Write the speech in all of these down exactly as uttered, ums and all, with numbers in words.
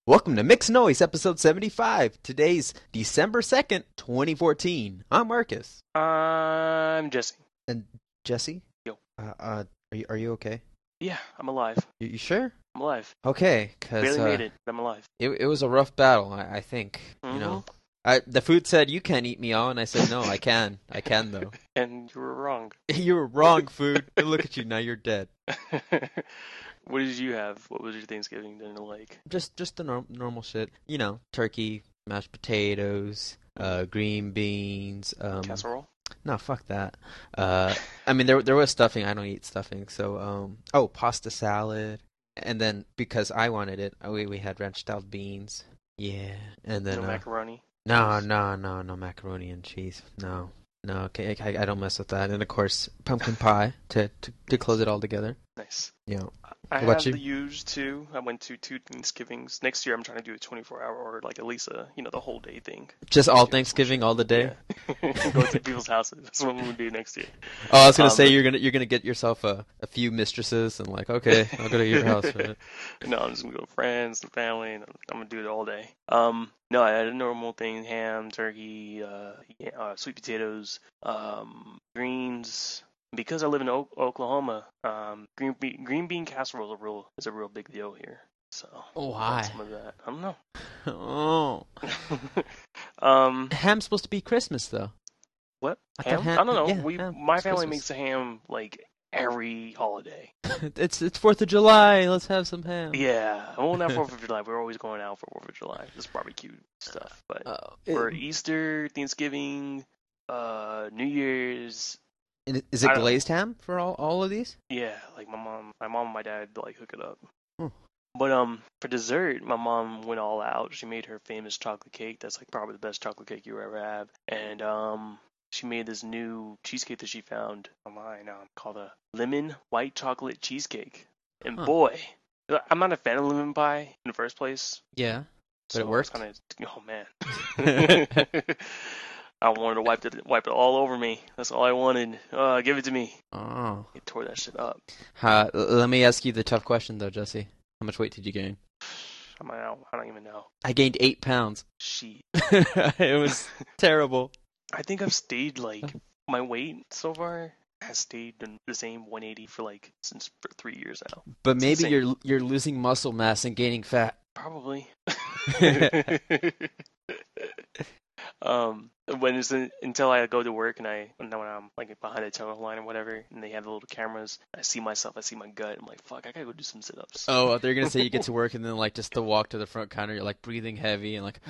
Welcome to Mixed Noise, episode seventy-five. Today's December second, twenty fourteen. I'm Marcus. I'm Jesse. And Jesse? Yo. Uh, uh, are you, are you okay? Yeah, I'm alive. You, you sure? I'm alive. Okay, because Barely uh, made it, but I'm alive. it, it was a rough battle, I, I think. Mm-hmm. You know, I, the food said, you can't eat me all, and I said, no, I can. I can, though. And you were wrong. You were wrong, food. Look at you, now you're dead. What did you have? What was your Thanksgiving dinner like? Just just the norm, normal shit. You know, turkey, mashed potatoes, uh, green beans. Um, Casserole? No, fuck that. Uh, I mean, there there was stuffing. I don't eat stuffing. So, um, oh, pasta salad. And then, because I wanted it, we, we had ranch-styled beans. Yeah. And then... No uh, macaroni? No, no, no, no macaroni and cheese. No. No, okay, I, I don't mess with that. And, of course, pumpkin pie to, to, to close it all together. Nice. Yeah. I What about have you? the huge too. I went to two Thanksgivings. Next year I'm trying to do a twenty-four hour or like at least a, you know, the whole day thing. Just all Do some Thanksgiving, shit. all the day? Yeah. Go to people's houses. That's what we're going to do next year. Oh, I was gonna Um, say you're gonna you're gonna get yourself a, a few mistresses and like, okay, I'll go to your house for it. No, I'm just gonna go with friends and family, and I'm, I'm gonna do it all day. Um, no, I had a normal thing: ham, turkey, uh, yeah, uh sweet potatoes, um, greens. Because I live in o- Oklahoma, um, green bean green bean casserole is a real is a real big deal here. So Oh, I had why? some of that. I don't know. Oh, um, ham's supposed to be Christmas though. what I thought ham? ham- I don't know. yeah, we ham. my It's family Christmas. makes a ham like every holiday. It's it's Fourth of July. Let's have some ham. Yeah, well, not Fourth of July. We're always going out for Fourth of July. Just barbecue stuff, but. Oh, For it- Easter, Thanksgiving, uh, New Year's, and is it I don't- glazed ham for all, all of these? yeah, like my mom, my mom and my dad like hook it up. Hmm. But um, for dessert, my mom went all out. She made her famous chocolate cake. That's like probably the best chocolate cake you ever have. And um, she made this new cheesecake that she found online um, called a lemon white chocolate cheesecake. And Huh. boy, I'm not a fan of lemon pie in the first place. Yeah. But it So worked? I was kinda, oh man. I wanted to wipe it, wipe it all over me. That's all I wanted. Uh, give it to me. Oh. It tore that shit up. Uh, l- let me ask you the tough question though, Jesse. How much weight did you gain? I might not, I don't even know. I gained eight pounds. Shit. It was terrible. I think I've stayed like my weight so far has stayed in the same one eighty for like since for three years now. But It's maybe insane. you're you're losing muscle mass and gaining fat. Probably. um, when it's in, until I go to work and I when I'm like behind a tower line or whatever, and they have the little cameras, I see myself, I see my gut. I'm like, fuck, I gotta go do some sit-ups. Oh, they're gonna say you get to work and then like just to walk to the front counter, you're like breathing heavy and like.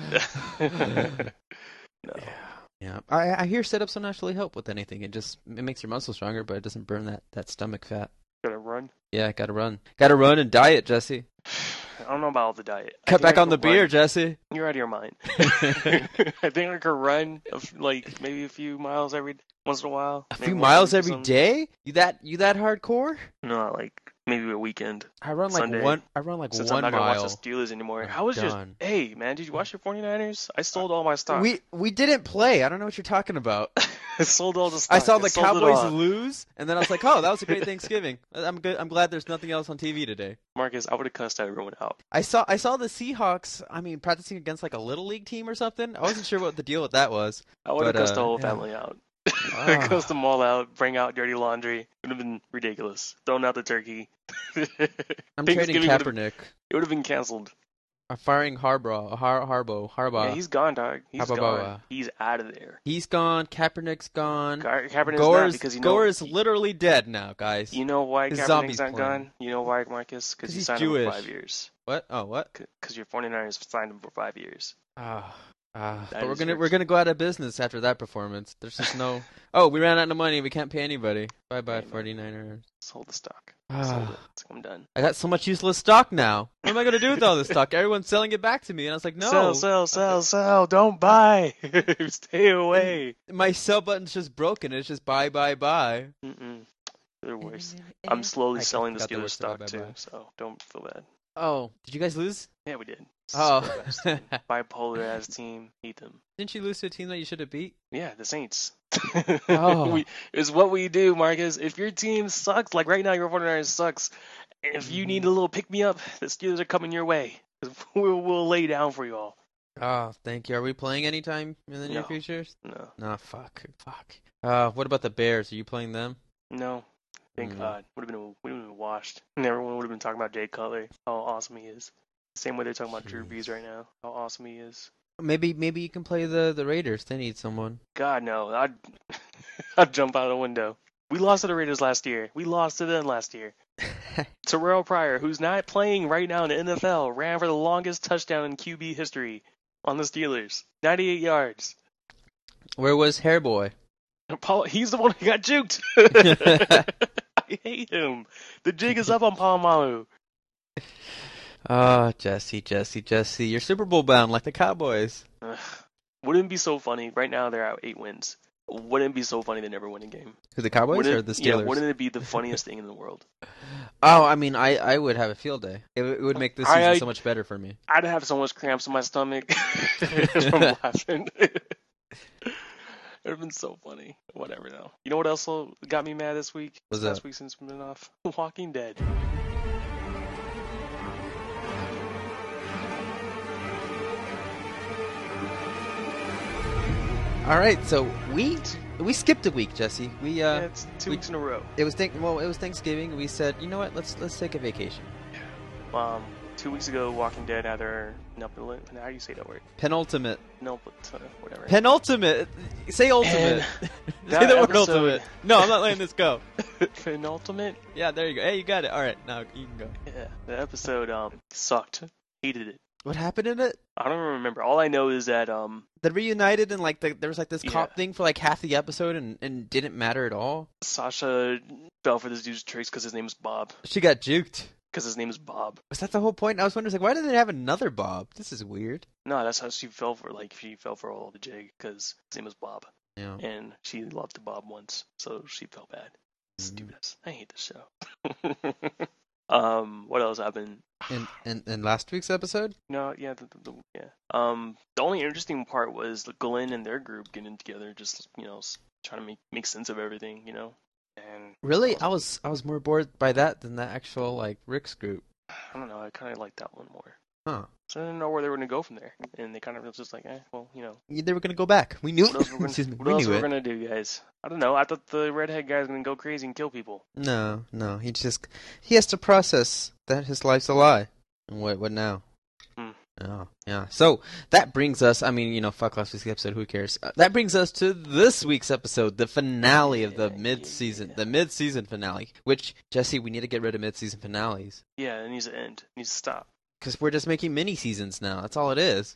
No. Yeah, I I hear sit-ups don't actually help with anything. It just it makes your muscles stronger, but it doesn't burn that, that stomach fat. Gotta run. Yeah, gotta run, gotta run and diet, Jesse. I don't know about all the diet. I Cut think I back on the could beer, run- Jesse. You're out of your mind. I think I could run a f- like maybe a few miles every once in a while. A Maybe few once miles a week or every something. day? You that you that hardcore? No, like maybe a weekend. I run like Sunday, one. I run like Since one I'm not gonna mile. watch the Steelers anymore. I'm How was your? done. Hey man, did you watch your 49ers? I sold all my stock. We we didn't play. I don't know what you're talking about. I sold all the stock. I saw the sold it Cowboys all. lose, and then I was like, "Oh, that was a great Thanksgiving." I'm good. I'm glad there's nothing else on T V today. Marcus, I would have cussed everyone out. I saw I saw the Seahawks. I mean, practicing against like a little league team or something. I wasn't sure what the deal with that was. I would have But, cussed the uh, whole yeah. family out. Ah. Cussed them all out. Bring out dirty laundry. It would have been ridiculous. Thrown out the turkey. I'm trading Thanksgiving would've- Kaepernick. It would have been canceled. I'm firing Harbaugh. Har Harbaugh. Harbaugh. Yeah, he's gone, dog. He's Harbaugh. gone. He's out of there. He's gone. Kaepernick's gone. Ka- Kaepernick's not Gore's because you know Gore is literally dead now, guys. you know why His Kaepernick's zombie's not playing. gone. You know why, Marcus? 'Cause Because he he's signed him for Jewish. five years. What? Oh, what? Because your 49ers signed him for five years. Ah, ah. That But we're is gonna yours. we're gonna go out of business after that performance. There's just no. Oh, we ran out of money. We can't pay anybody. Bye bye, Hey, man. 49ers. Sold the stock. Ah. Sold it. I'm done. I got so much useless stock now. What am I gonna do with all this stock? Everyone's selling it back to me, and I was like, no. Sell, sell, sell, sell. Don't buy. Stay away. My sell button's just broken. It's just buy, buy, buy. Mm-mm. They're worse. I'm slowly I selling the forgot the Steelers words for stock bye, too, bye. so don't feel bad. Oh, did you guys lose? Yeah, we did. Oh. Scrub-ass team. Bipolar ass team. Hate them. Didn't you lose to a team that you should have beat? Yeah, the Saints. Oh. we, it's what we do, Marcus. If your team sucks, like right now, your 49ers sucks. And if you need a little pick me up, the Steelers are coming your way. 'Cause we'll, we'll lay down for you all. Oh, thank you. Are we playing anytime in the near No. future? No. Nah, fuck. Fuck. Uh, what about the Bears? Are you playing them? No. Thank Mm. God. Would have been would have been washed. And everyone would have been talking about Jay Cutler. How awesome he is. Same way they're talking about Drew Brees Jeez. right now. How awesome he is. Maybe maybe you can play the, the Raiders. They need someone. God no. I'd I'd jump out of the window. We lost to the Raiders last year. We lost to them last year. Terrell Pryor, who's not playing right now in the N F L, ran for the longest touchdown in Q B history on the Steelers. ninety-eight yards. Where was Hairboy? Paul, he's the one who got juked. I hate him. The jig is up on Palomalu. Oh, Jesse, Jesse, Jesse. You're Super Bowl bound like the Cowboys. Ugh. Wouldn't it be so funny? Right now they're at eight wins. Wouldn't it be so funny they never win a game? Who, the Cowboys Wouldn't or it- the Steelers? Yeah, wouldn't it be the funniest thing in the world? Oh, I mean, I, I would have a field day. It, w- it would make this I- season I- so much better for me. I'd have so much cramps in my stomach from laughing. It would have been so funny. Whatever though. You know what else got me mad this week? What's Last that? week since we've been off? Walking Dead. All right, so we we skipped a week, Jesse. We Yeah, uh, it's two we- weeks in a row. it was think well, it was Thanksgiving. We said, you know what? Let's let's take a vacation. Um, two weeks ago, Walking Dead had their penultimate. How do you say that word? Penultimate, Penultimate, whatever. penultimate. Say ultimate. Say that the word episode- ultimate. No, I'm not letting this go. Penultimate. Yeah, there you go. Hey, you got it. All right, now you can go. Yeah, the episode um sucked. Hated it. What happened in it? I don't remember. All I know is that um They reunited and like the, there was like this cop Yeah. thing for like half the episode and and didn't matter at all. Sasha fell for this dude's tricks because his name is Bob. She got juked. Because his name is Bob. Was that the whole point? I was wondering, like, why did they have another Bob? This is weird. No, that's how she fell for. Like she fell for all the jig because his name was Bob, Yeah. and she loved Bob once, so she felt bad. Mhm. Stupid. I hate this show. um, what else happened? In, in in last week's episode? No, yeah, the, the, the, yeah. Um, the only interesting part was Glenn and their group getting together, just you know, s- trying to make make sense of everything, you know. And Really? I was I was more bored by that than the actual like Rick's group. I don't know. I kind of like that one more. Huh. So I didn't know where they were going to go from there, and they kind of was just like, eh, well, you know, They were gonna go back. We knew. what else we're Excuse me. gonna, what We else knew we're it. gonna do, guys? I don't know. I thought the redhead guy was gonna go crazy and kill people. No, no. He just he has to process that his life's a lie. And what what now? Hmm. Oh, yeah. So that brings us. I mean, you know, fuck last week's episode. Who cares? Uh, that brings us to this week's episode, the finale of the Yeah, mid-season, yeah. the mid-season finale. Which Jesse, we need to get rid of mid-season finales Yeah, it needs to end. It needs to stop. because we're just making mini seasons now. That's all it is.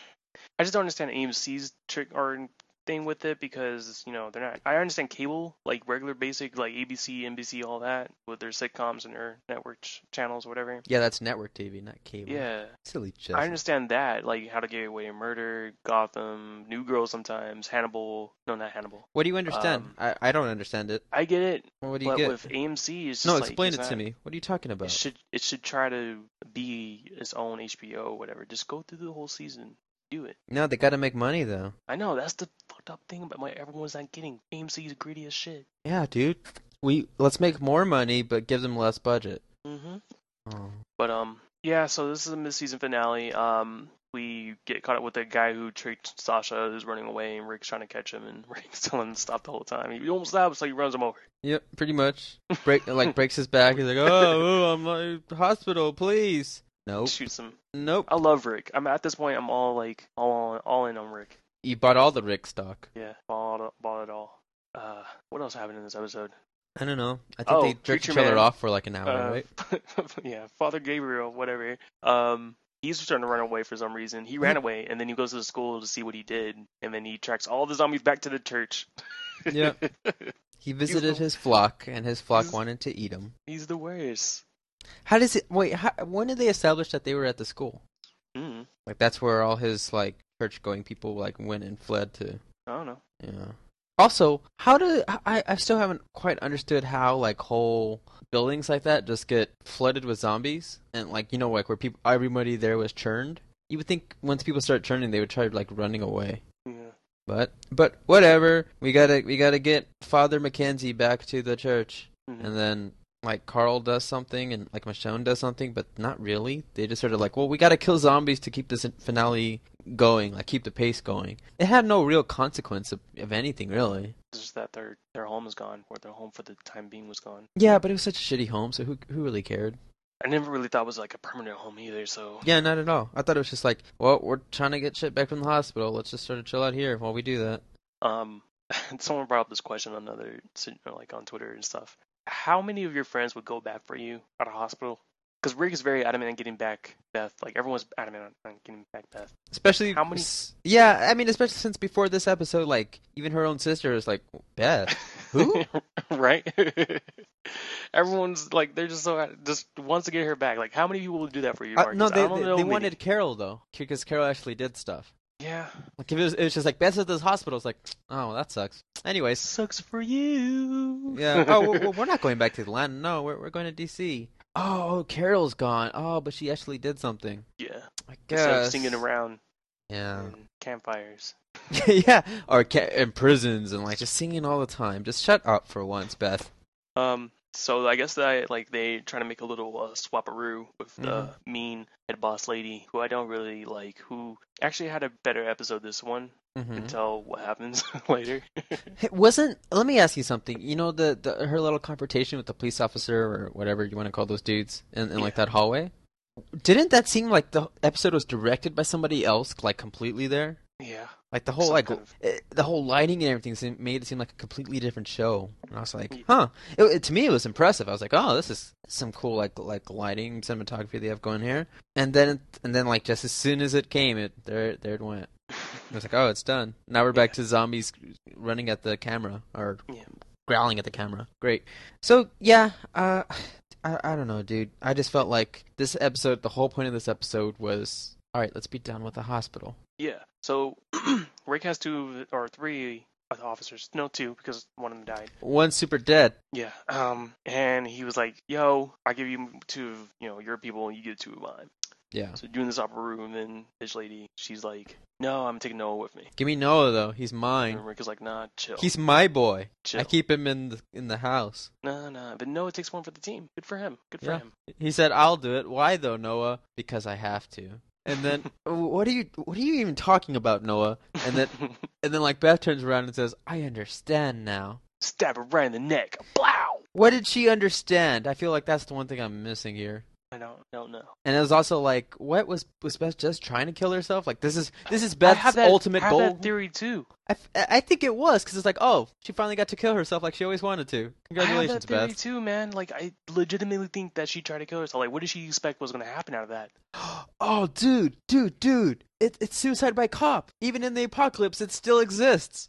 I just don't understand A M C's trick or thing with it because you know they're not. I understand cable, like regular basic, like A B C, N B C, all that with their sitcoms and their network ch- channels, whatever. Yeah, that's network T V, not cable. Yeah, Silly Jesse. I understand that, like How to Get Away with Murder, Gotham, New Girl, sometimes Hannibal. No, not Hannibal. What do you understand? Um, I, I don't understand it. I get it, Well, what do you but get? with A M C, it's just No, like, explain it's it to not- me. What are you talking It about? should it should try to be its own H B O, whatever. Just go through the whole season, do it. No, they got to make money though. I know that's the fucked up thing about why everyone's not getting. A M C is greedy as shit. Yeah, dude. We let's make more money, but give them less budget. Mm-hmm. Oh. But um, yeah. So this is a mid-season finale. Um, we get caught up with the guy who tricked Sasha, who's running away, and Rick's trying to catch him, and Rick's telling him to stop the whole time. He almost stops, so he runs him over. Yep, pretty much. Break like breaks his back. He's like, oh, oh I'm at the hospital, please. Nope. Shoots him. Nope. I love Rick. I'm at this point. I'm all like all all in on Rick. You bought all the Rick stock. Yeah, bought bought it all. Uh, what else happened in this episode? I don't know. I think Oh, they jerked Preacher each other Man. off for like an hour, Uh, right? yeah, Father Gabriel, whatever. Um, he's trying to run away for some reason. He ran away, and then he goes to the school to see what he did, and then he tracks all the zombies back to the church. Yeah. He visited his flock, and his flock He's- wanted to eat him. He's the worst. How does it? Wait, how, when did they establish that they were at the school? Mm, Like that's where all his like church-going people like went and fled to. I don't know. Yeah. Also, how do I? I still haven't quite understood how like whole buildings like that just get flooded with zombies, and like you know like where people everybody there was churned. You would think once people start churning, they would try like running away. Yeah. But but whatever. We gotta we gotta get Father Mackenzie back to the church, Mhm. and then like Carl does something and like Michonne does something, but not really. They just sort of like, well, we got to kill zombies to keep this finale going, like keep the pace going. It had no real consequence of, of anything, really. It's just that their their home is gone, or their home for the time being was gone. Yeah, but it was such a shitty home, so who who really cared? I never really thought it was like a permanent home either, so... Yeah, not at all. I thought it was just like, well, we're trying to get shit back from the hospital. Let's just sort of chill out here while we do that. Um, someone brought up this question on another, like on Twitter and stuff. How many of your friends would go back for you at a hospital? Because Rick is very adamant on getting back Beth. Like, everyone's adamant on, on getting back Beth. Especially... How many... Yeah, I mean, especially since before this episode, like, even her own sister is like, Beth? Who? Right? Everyone's like, they're just so... Just wants to get her back. Like, how many people would do that for you, Marcus? Uh, no, they, I don't they, know they many. wanted Carol, though. Because Carol actually did stuff. Yeah. Like, if it was, it was just like, Beth's at this hospital. It's like, oh, that sucks. Anyways. Sucks for you. Yeah. Oh, well, we're not going back to Atlanta. No, we're we're going to D C. Oh, Carol's gone. Oh, but she actually did something. Yeah. I Instead of guess. singing around. Yeah. And campfires. Yeah. Or ca- in prisons and like just singing all the time. Just shut up for once, Beth. Um. So I guess that like they try to make a little uh, swaparoo with the Mm-hmm. mean head boss lady, who I don't really like, who actually had a better episode this one. Mm-hmm. Can tell what happens later. It wasn't. Let me ask you something. You know the, the her little confrontation with the police officer or whatever you want to call those dudes in, in like Yeah. that hallway. Didn't that seem like the episode was directed by somebody else, like completely there? Yeah. Like the whole Some like kind of- eh, the whole lighting and everything seemed, made it seem like a completely different show. And I was like, Yeah. huh. It, it, to me, it was impressive. I was like, oh, this is some cool like like lighting cinematography they have going here. And then and then like just as soon as it came, it there there it went. I was like, oh, it's done. Now we're back Yeah. to zombies running at the camera or Yeah. growling at the camera. Great. So yeah, uh, I I don't know, dude. I just felt like this episode, the whole point of this episode was, all right, let's be done with the hospital. Yeah. So Rick has two or three officers. No, two because one of them died. One's super dead. Yeah. Um. And he was like, "Yo, I give you two of you know your people, and you get two of mine." Yeah. So doing this opera room, and this lady, she's like, "No, I'm taking Noah with me." Give me Noah though. He's mine. And Rick is like, "Nah, chill." He's my boy. chill. I keep him in the in the house. Nah, nah. But Noah takes one for the team. Good for him. Good for Yeah. him. He said, "I'll do it." Why though, Noah? Because I have to. And then, what are you? What are you even talking about, Noah? And then, and then, like Beth turns around and says, "I understand now." Stab her right in the neck. Blow. What did she understand? I feel like that's the one thing I'm missing here. I don't, don't know. And it was also like, what was was Beth just trying to kill herself? Like this is this is I Beth's have that, ultimate I have goal. that theory too. I, f- I think it was because it's like, oh, she finally got to kill herself like she always wanted to. Congratulations, I have that theory Beth. too, man. Like I legitimately think that she tried to kill herself. Like, what did she expect was going to happen out of that? Oh, dude, dude, dude! It, it's suicide by cop. Even in the apocalypse, it still exists.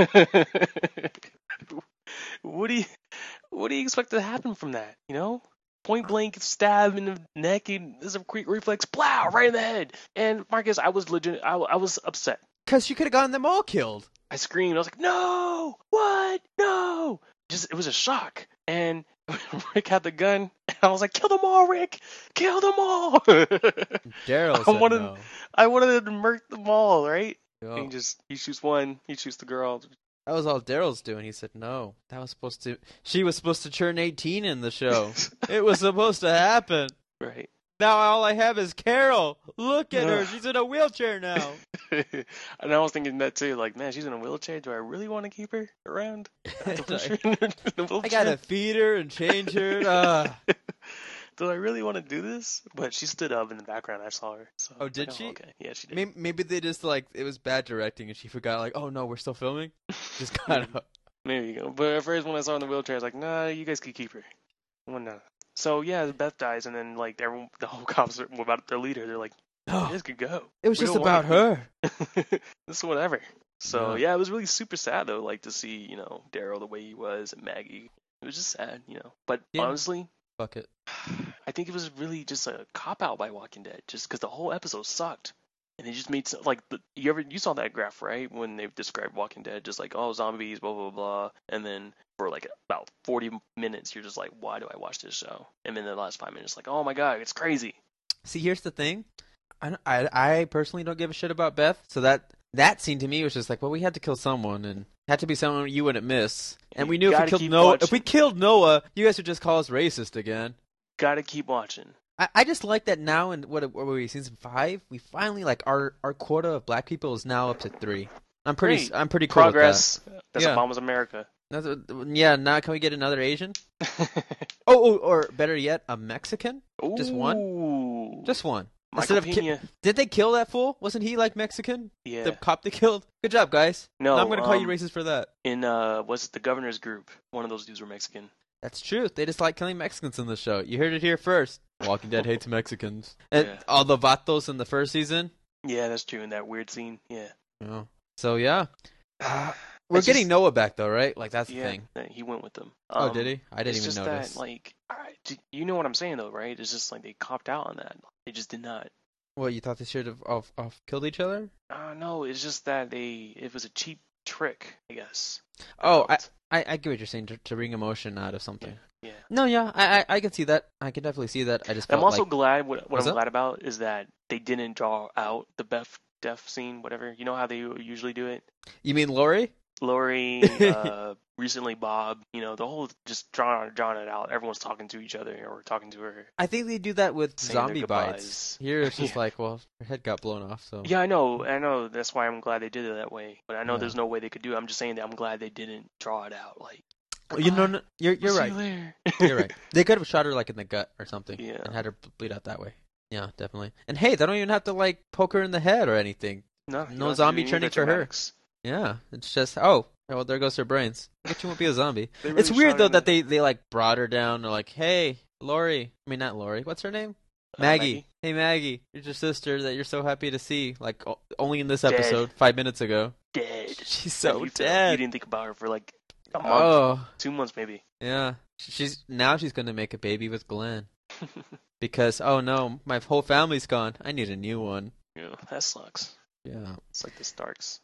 What do you, what do you expect to happen from that? You know, point blank stab in the neck, and there's a quick reflex, plow right in the head. And Marcus, I was legit, I, I was upset. Because she could have gotten them all killed. I screamed. I was like, "No! What? No!" Just it was a shock. And Rick had the gun, and I was like, "Kill them all, Rick! Kill them all!" Daryl I said wanted, no. I wanted to murk them all, right? Oh, And he just he shoots one, he shoots the girl. that was all Daryl's doing. He said no. That was supposed to. She was supposed to turn eighteen in the show. It was supposed to happen. Right. Now all I have is Carol. Look at her. Ugh. She's in a wheelchair now. And I was thinking that too. Like, man, she's in a wheelchair. Do I really want to keep her around? I, have to push her in the I wheelchair. gotta feed her and change her. Uh. Do I really want to do this? But she stood up in the background. I saw her. So Oh, I was did like, she? Okay. Yeah, she did. Maybe, maybe they just like it was bad directing and she forgot. Like, oh no, we're still filming. Just kind of. There you go. But at first, when I saw her in the wheelchair, I was like, nah, you guys could keep her. Well, no. So yeah, Beth dies, and then like everyone, the whole cops are about their leader. They're like, you No, guys could go. it was We just don't about want her. This is whatever. So Yeah. yeah, it was really super sad though, like to see you know Daryl the way he was and Maggie. It was just sad, you know. But Yeah. honestly, Fuck it. I think it was really just a cop out by Walking Dead, just because the whole episode sucked, and they just made some, like the, you ever you saw that graph right when they described Walking Dead, just like oh zombies, blah blah blah, and then for like about forty minutes you're just like why do I watch this show? And then the last five minutes like oh my god it's crazy. See, here's the thing. I, don't- I, I personally don't give a shit about Beth. So that that scene to me was just like, well, we had to kill someone, and Had to be someone you wouldn't miss. And You we knew if we gotta killed keep Noah, if we watching. killed Noah, you guys would just call us racist again. Gotta keep watching. I, I just like that now in what, what were we, season five? We finally like our our quota of black people is now up to three. I'm pretty Great. I'm pretty cool Progress. That's Yeah. Obama's America. with that. That's, yeah, now can we get another Asian? Oh, oh, or better yet, a Mexican? Just one? Ooh. Just one. Michael Instead of ki- Pena. Did they kill that fool? Wasn't he like Mexican? Yeah. The cop they killed? Good job, guys. No, I'm gonna call you um, racist for that. In uh, what's it, the governor's group? One of those dudes were Mexican. That's true. They just like killing Mexicans in the show. You heard it here first. Walking Dead hates Mexicans. And Yeah. all the vatos in the first season. Yeah, that's true. In that weird scene. Yeah. Yeah. So yeah, uh, we're It's getting just- Noah back though, right? Like that's the Yeah. thing. that- He went with them. Oh, Um, did he? I didn't it's even just notice. that, like, I, d- you know what I'm saying though, right? It's just like they copped out on that. They just did not. What, you thought they should have off, off killed each other? Uh, no, it's just that they. It was a cheap trick, I guess. Oh, I, felt. I, I get what you're saying to, to bring emotion out of something. Yeah. No, yeah, I, I, I can see that. I can definitely see that. I just I'm felt also like glad. What, what What's I'm up? glad about is that they didn't draw out the Beth death scene, whatever. You know how they usually do it. you mean Lori? Lori, uh, recently Bob. You know, the whole just drawing drawing it out. Everyone's talking to each other or talking to her. I think they do that with Saying their zombie goodbyes. bites. Here it's just Yeah. like, well, her head got blown off, so Yeah, I know, I know. That's why I'm glad they did it that way. But I know Yeah. there's no way they could do it. I'm just saying that I'm glad they didn't draw it out. Like, you know, "Goodbye, no, you're you're we'll right. see you later." You're right. They could have shot her like in the gut or something, Yeah. and had her bleed out that way. Yeah, definitely. And hey, they don't even have to like poke her in the head or anything. No, No you don't have to zombie do any training of the for her. dramatics. Yeah, it's just oh, well, there goes her brains. But you won't be a zombie. They It's really weird shot though her in that the- they they like brought her down. They're like, hey, Lori. I mean, not Lori. What's her name? Uh, Maggie. Hey, Maggie. Here's your sister that you're so happy to see. Like o- only in this Dead. episode, five minutes ago. dead. She's And so you felt- You dead. didn't think about her for like a month, Oh, two months maybe. yeah. She's now she's gonna make a baby with Glenn because oh no, my whole family's gone. I need a new one. Yeah, that sucks. Yeah. It's like the Starks.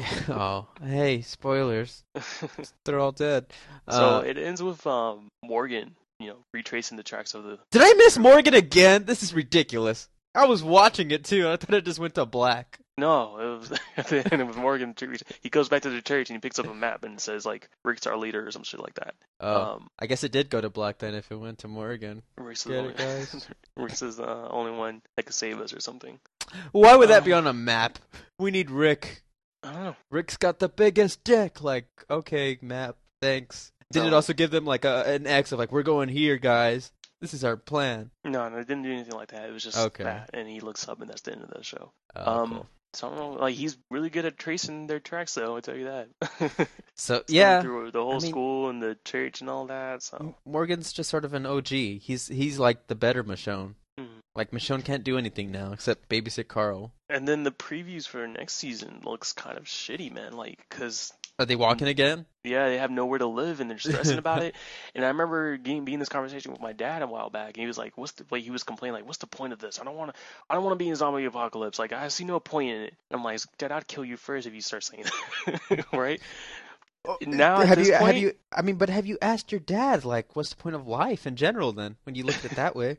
oh, hey, spoilers. They're all dead. So Uh, it ends with um Morgan, you know, retracing the tracks of the. Did I miss Morgan again? This is ridiculous. I was watching it too. I thought it just went to black. No, it was at the end of Morgan. He goes back to the church and he picks up a map and says like Rick's our leader or some shit like that. Oh, Um, I guess it did go to black then if it went to Morgan. Rick's Get the it, only, guys? Rick's is the only one that could save us or something. Why would that be Oh. on a map? We need Rick. I don't know. Rick's got the biggest dick. Like, okay, map, thanks. Did it No. also give them like a, an X of like, we're going here, guys. This is our plan. No, no, it didn't do anything like that. It was just Okay. that, and he looks up, and that's the end of the show. Oh, um, cool. so I don't know. Like he's really good at tracing their tracks, though. I tell you that. So Going yeah, through the whole I mean- school and the church and all that. So M- Morgan's just sort of an O G. He's he's like the better Michonne. Mhm. Like Michonne can't do anything now except babysit Carl. And then the previews for next season looks kind of shitty, man. Like, cause Are they walking again? yeah, they have nowhere to live and they're stressing about it. And I remember getting being in this conversation with my dad a while back, and he was like, "What's the?" Like, he was complaining, like, "What's the point of this? I don't want to. I don't want to be in zombie apocalypse. Like, I see no point in it." And I'm like, "Dad, I'd kill you first if you start saying that, right?" Now at have this you have point- you? I mean, but have you asked your dad like, what's the point of life in general? Then, when you look at it that way,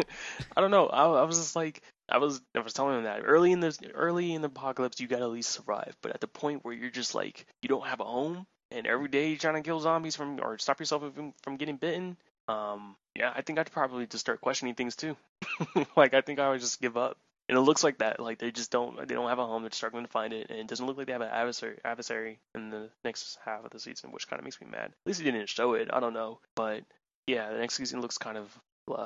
I don't know. I, I was just like, I was, I was telling him that early in this, early in the apocalypse, you gotta at least survive. But at the point where you're just like, you don't have a home, and every day you're trying to kill zombies from or stop yourself from from getting bitten. Um, yeah, I think I'd probably just start questioning things too. Like, I think I would just give up. And it looks like that. Like they just don't, they don't have a home. They're struggling to find it, and it doesn't look like they have an adversary, adversary in the next half of the season, which kind of makes me mad. At least he didn't show it. I don't know, but yeah, the next season looks kind of blah.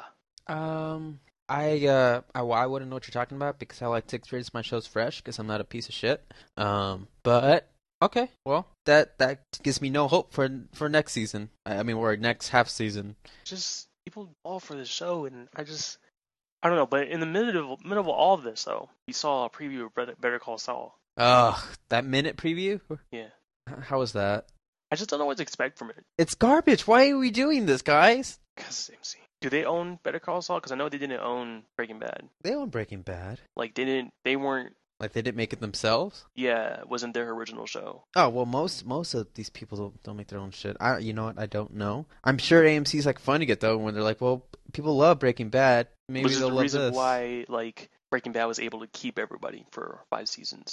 um, I uh, I, well, I wouldn't know what you're talking about because I like to experience my shows fresh because I'm not a piece of shit. Um, but okay, well, that that gives me no hope for for next season. I, I mean, or next half season. Just people fall for this show, and I just I don't know. But in the middle of middle of all of this, though, we saw a preview of Better, Better Call Saul. Ugh, that minute preview. Yeah, H- How was that? I just don't know what to expect from it. It's garbage. Why are we doing this, guys? Cause M C. Do they own Better Call Saul? Because I know they didn't own Breaking Bad. They own Breaking Bad. Like they didn't. They weren't. Like they didn't make it themselves. Yeah, it wasn't their original show. Oh well, most most of these people don't, don't make their own shit. I you know what? I don't know. I'm sure A M C's like funding it though when they're like, well, people love Breaking Bad. Maybe Which is they'll the love reason this. why like Breaking Bad was able to keep everybody for five seasons.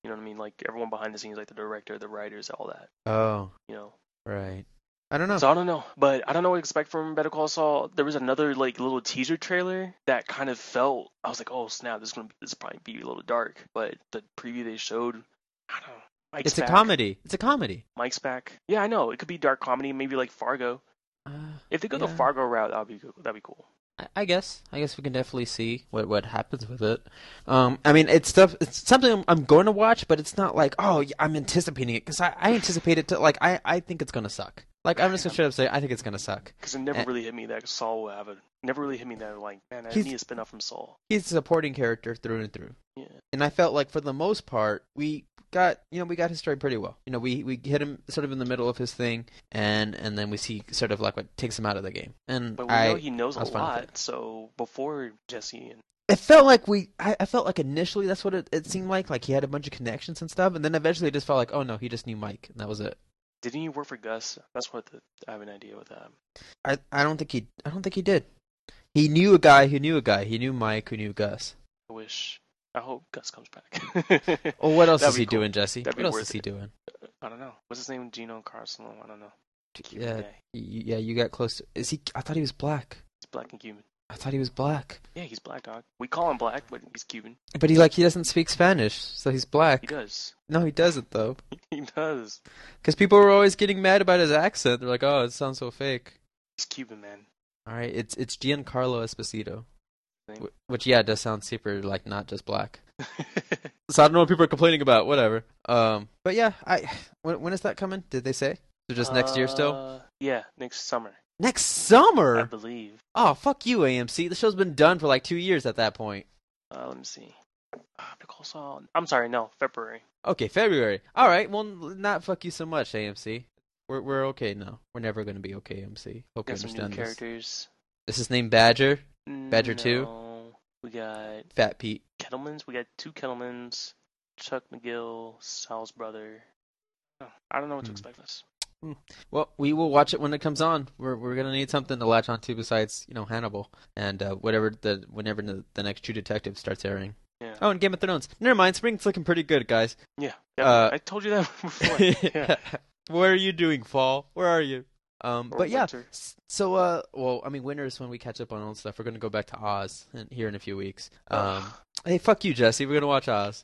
You know what I mean? Like everyone behind the scenes, like the director, the writers, all that. Oh, You know. right. I don't know. So I don't know, but I don't know what to expect from Better Call Saul. There was another like little teaser trailer that kind of felt. I was like, oh snap, this is gonna be, this will probably be a little dark. But the preview they showed, I don't know. Mike's It's a back. comedy. It's a comedy. Mike's back. Yeah, I know. It could be dark comedy, maybe like Fargo. Uh, If they go yeah. the Fargo route, that'd be cool. That'd be cool. I, I guess. I guess we can definitely see what, what happens with it. Um, I mean, it's stuff. It's something I'm, I'm going to watch, but it's not like, oh, yeah, I'm anticipating it because I, I anticipate it to like I, I think it's gonna suck. Like I'm just gonna straight up say I think it's gonna suck. Because it never And- really hit me that Saul will have a. Never really hit me that like, man, I He's- need a spin off from Saul. He's a supporting character through and through. Yeah. And I felt like for the most part we got you know we got his story pretty well. You know we we hit him sort of in the middle of his thing, and and then we see sort of like what takes him out of the game. And But we I know he knows I a was fine with lot. So before Jesse and it felt like we I, I felt like initially that's what it, it seemed like like he had a bunch of connections and stuff, and then eventually it just felt like oh no he just knew Mike and that was it. didn't he work for Gus? That's what the, I have an idea with that. I I don't think he I don't think he did. He knew a guy who knew a guy. He knew Mike who knew Gus. I wish. I hope Gus comes back. Well, what else That'd is be he cool. doing, Jesse? That'd be what else worth is he it. doing? I don't know. What's his name? Gino Carcelo? I don't know. Cuban Yeah, guy. y- yeah, you got close. To, is he? I thought he was black. He's black and Cuban. I thought he was black. Yeah, he's black, dog. We call him black, but he's Cuban. But he like he doesn't speak Spanish, so he's black. He does. No, he doesn't though. He does. Because people were always getting mad about his accent. They're like, "Oh, it sounds so fake." He's Cuban, man. All right, it's it's Giancarlo Esposito, Thing. Wh- which yeah does sound super like not just black. So I don't know what people are complaining about. Whatever. Um, but yeah, I when when is that coming? Did they say? So just next year still? Uh, Yeah, next summer. Next I summer? believe. Oh, fuck you, A M C. The show's been done for like two years at that point. Uh, let me see. Uh, Nicole Saul. I'm sorry, no, February. Okay, February. All right. Well, not fuck you so much, A M C. We're we're okay now. We're never gonna be okay, A M C. Hope you Got some new understand this. characters. This is named Badger, Badger two? No, we got Fat Pete. Kettlemans. We got two Kettlemans. Chuck McGill, Sal's brother. Oh, I don't know what to Hmm. expect this. Well, we will watch it when it comes on. We're we're gonna need something to latch onto besides you know Hannibal and uh, whatever the whenever the, the next True Detective starts airing. Yeah. Oh, and Game of Thrones. Never mind. Spring's looking pretty good, guys. Yeah. yeah Uh, I told you that before. Yeah. What are you doing, fall? Where are you? Um, Or but yeah. winter. s- So uh, well, I mean, winter is when we catch up on old stuff. We're gonna go back to Oz in, here in a few weeks. Um, hey, fuck you, Jesse. We're gonna watch Oz.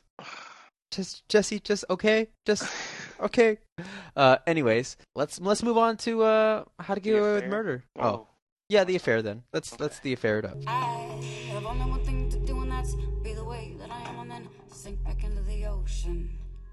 Just Jesse, just okay, just okay. Uh, anyways, let's let's move on to uh, how to The get away with Affair? murder. Oh, Oh. yeah, the affair. Then let's Okay. let's the affair it up. I have only one thing to do, and that's be the way that I am, and then sink back into the ocean.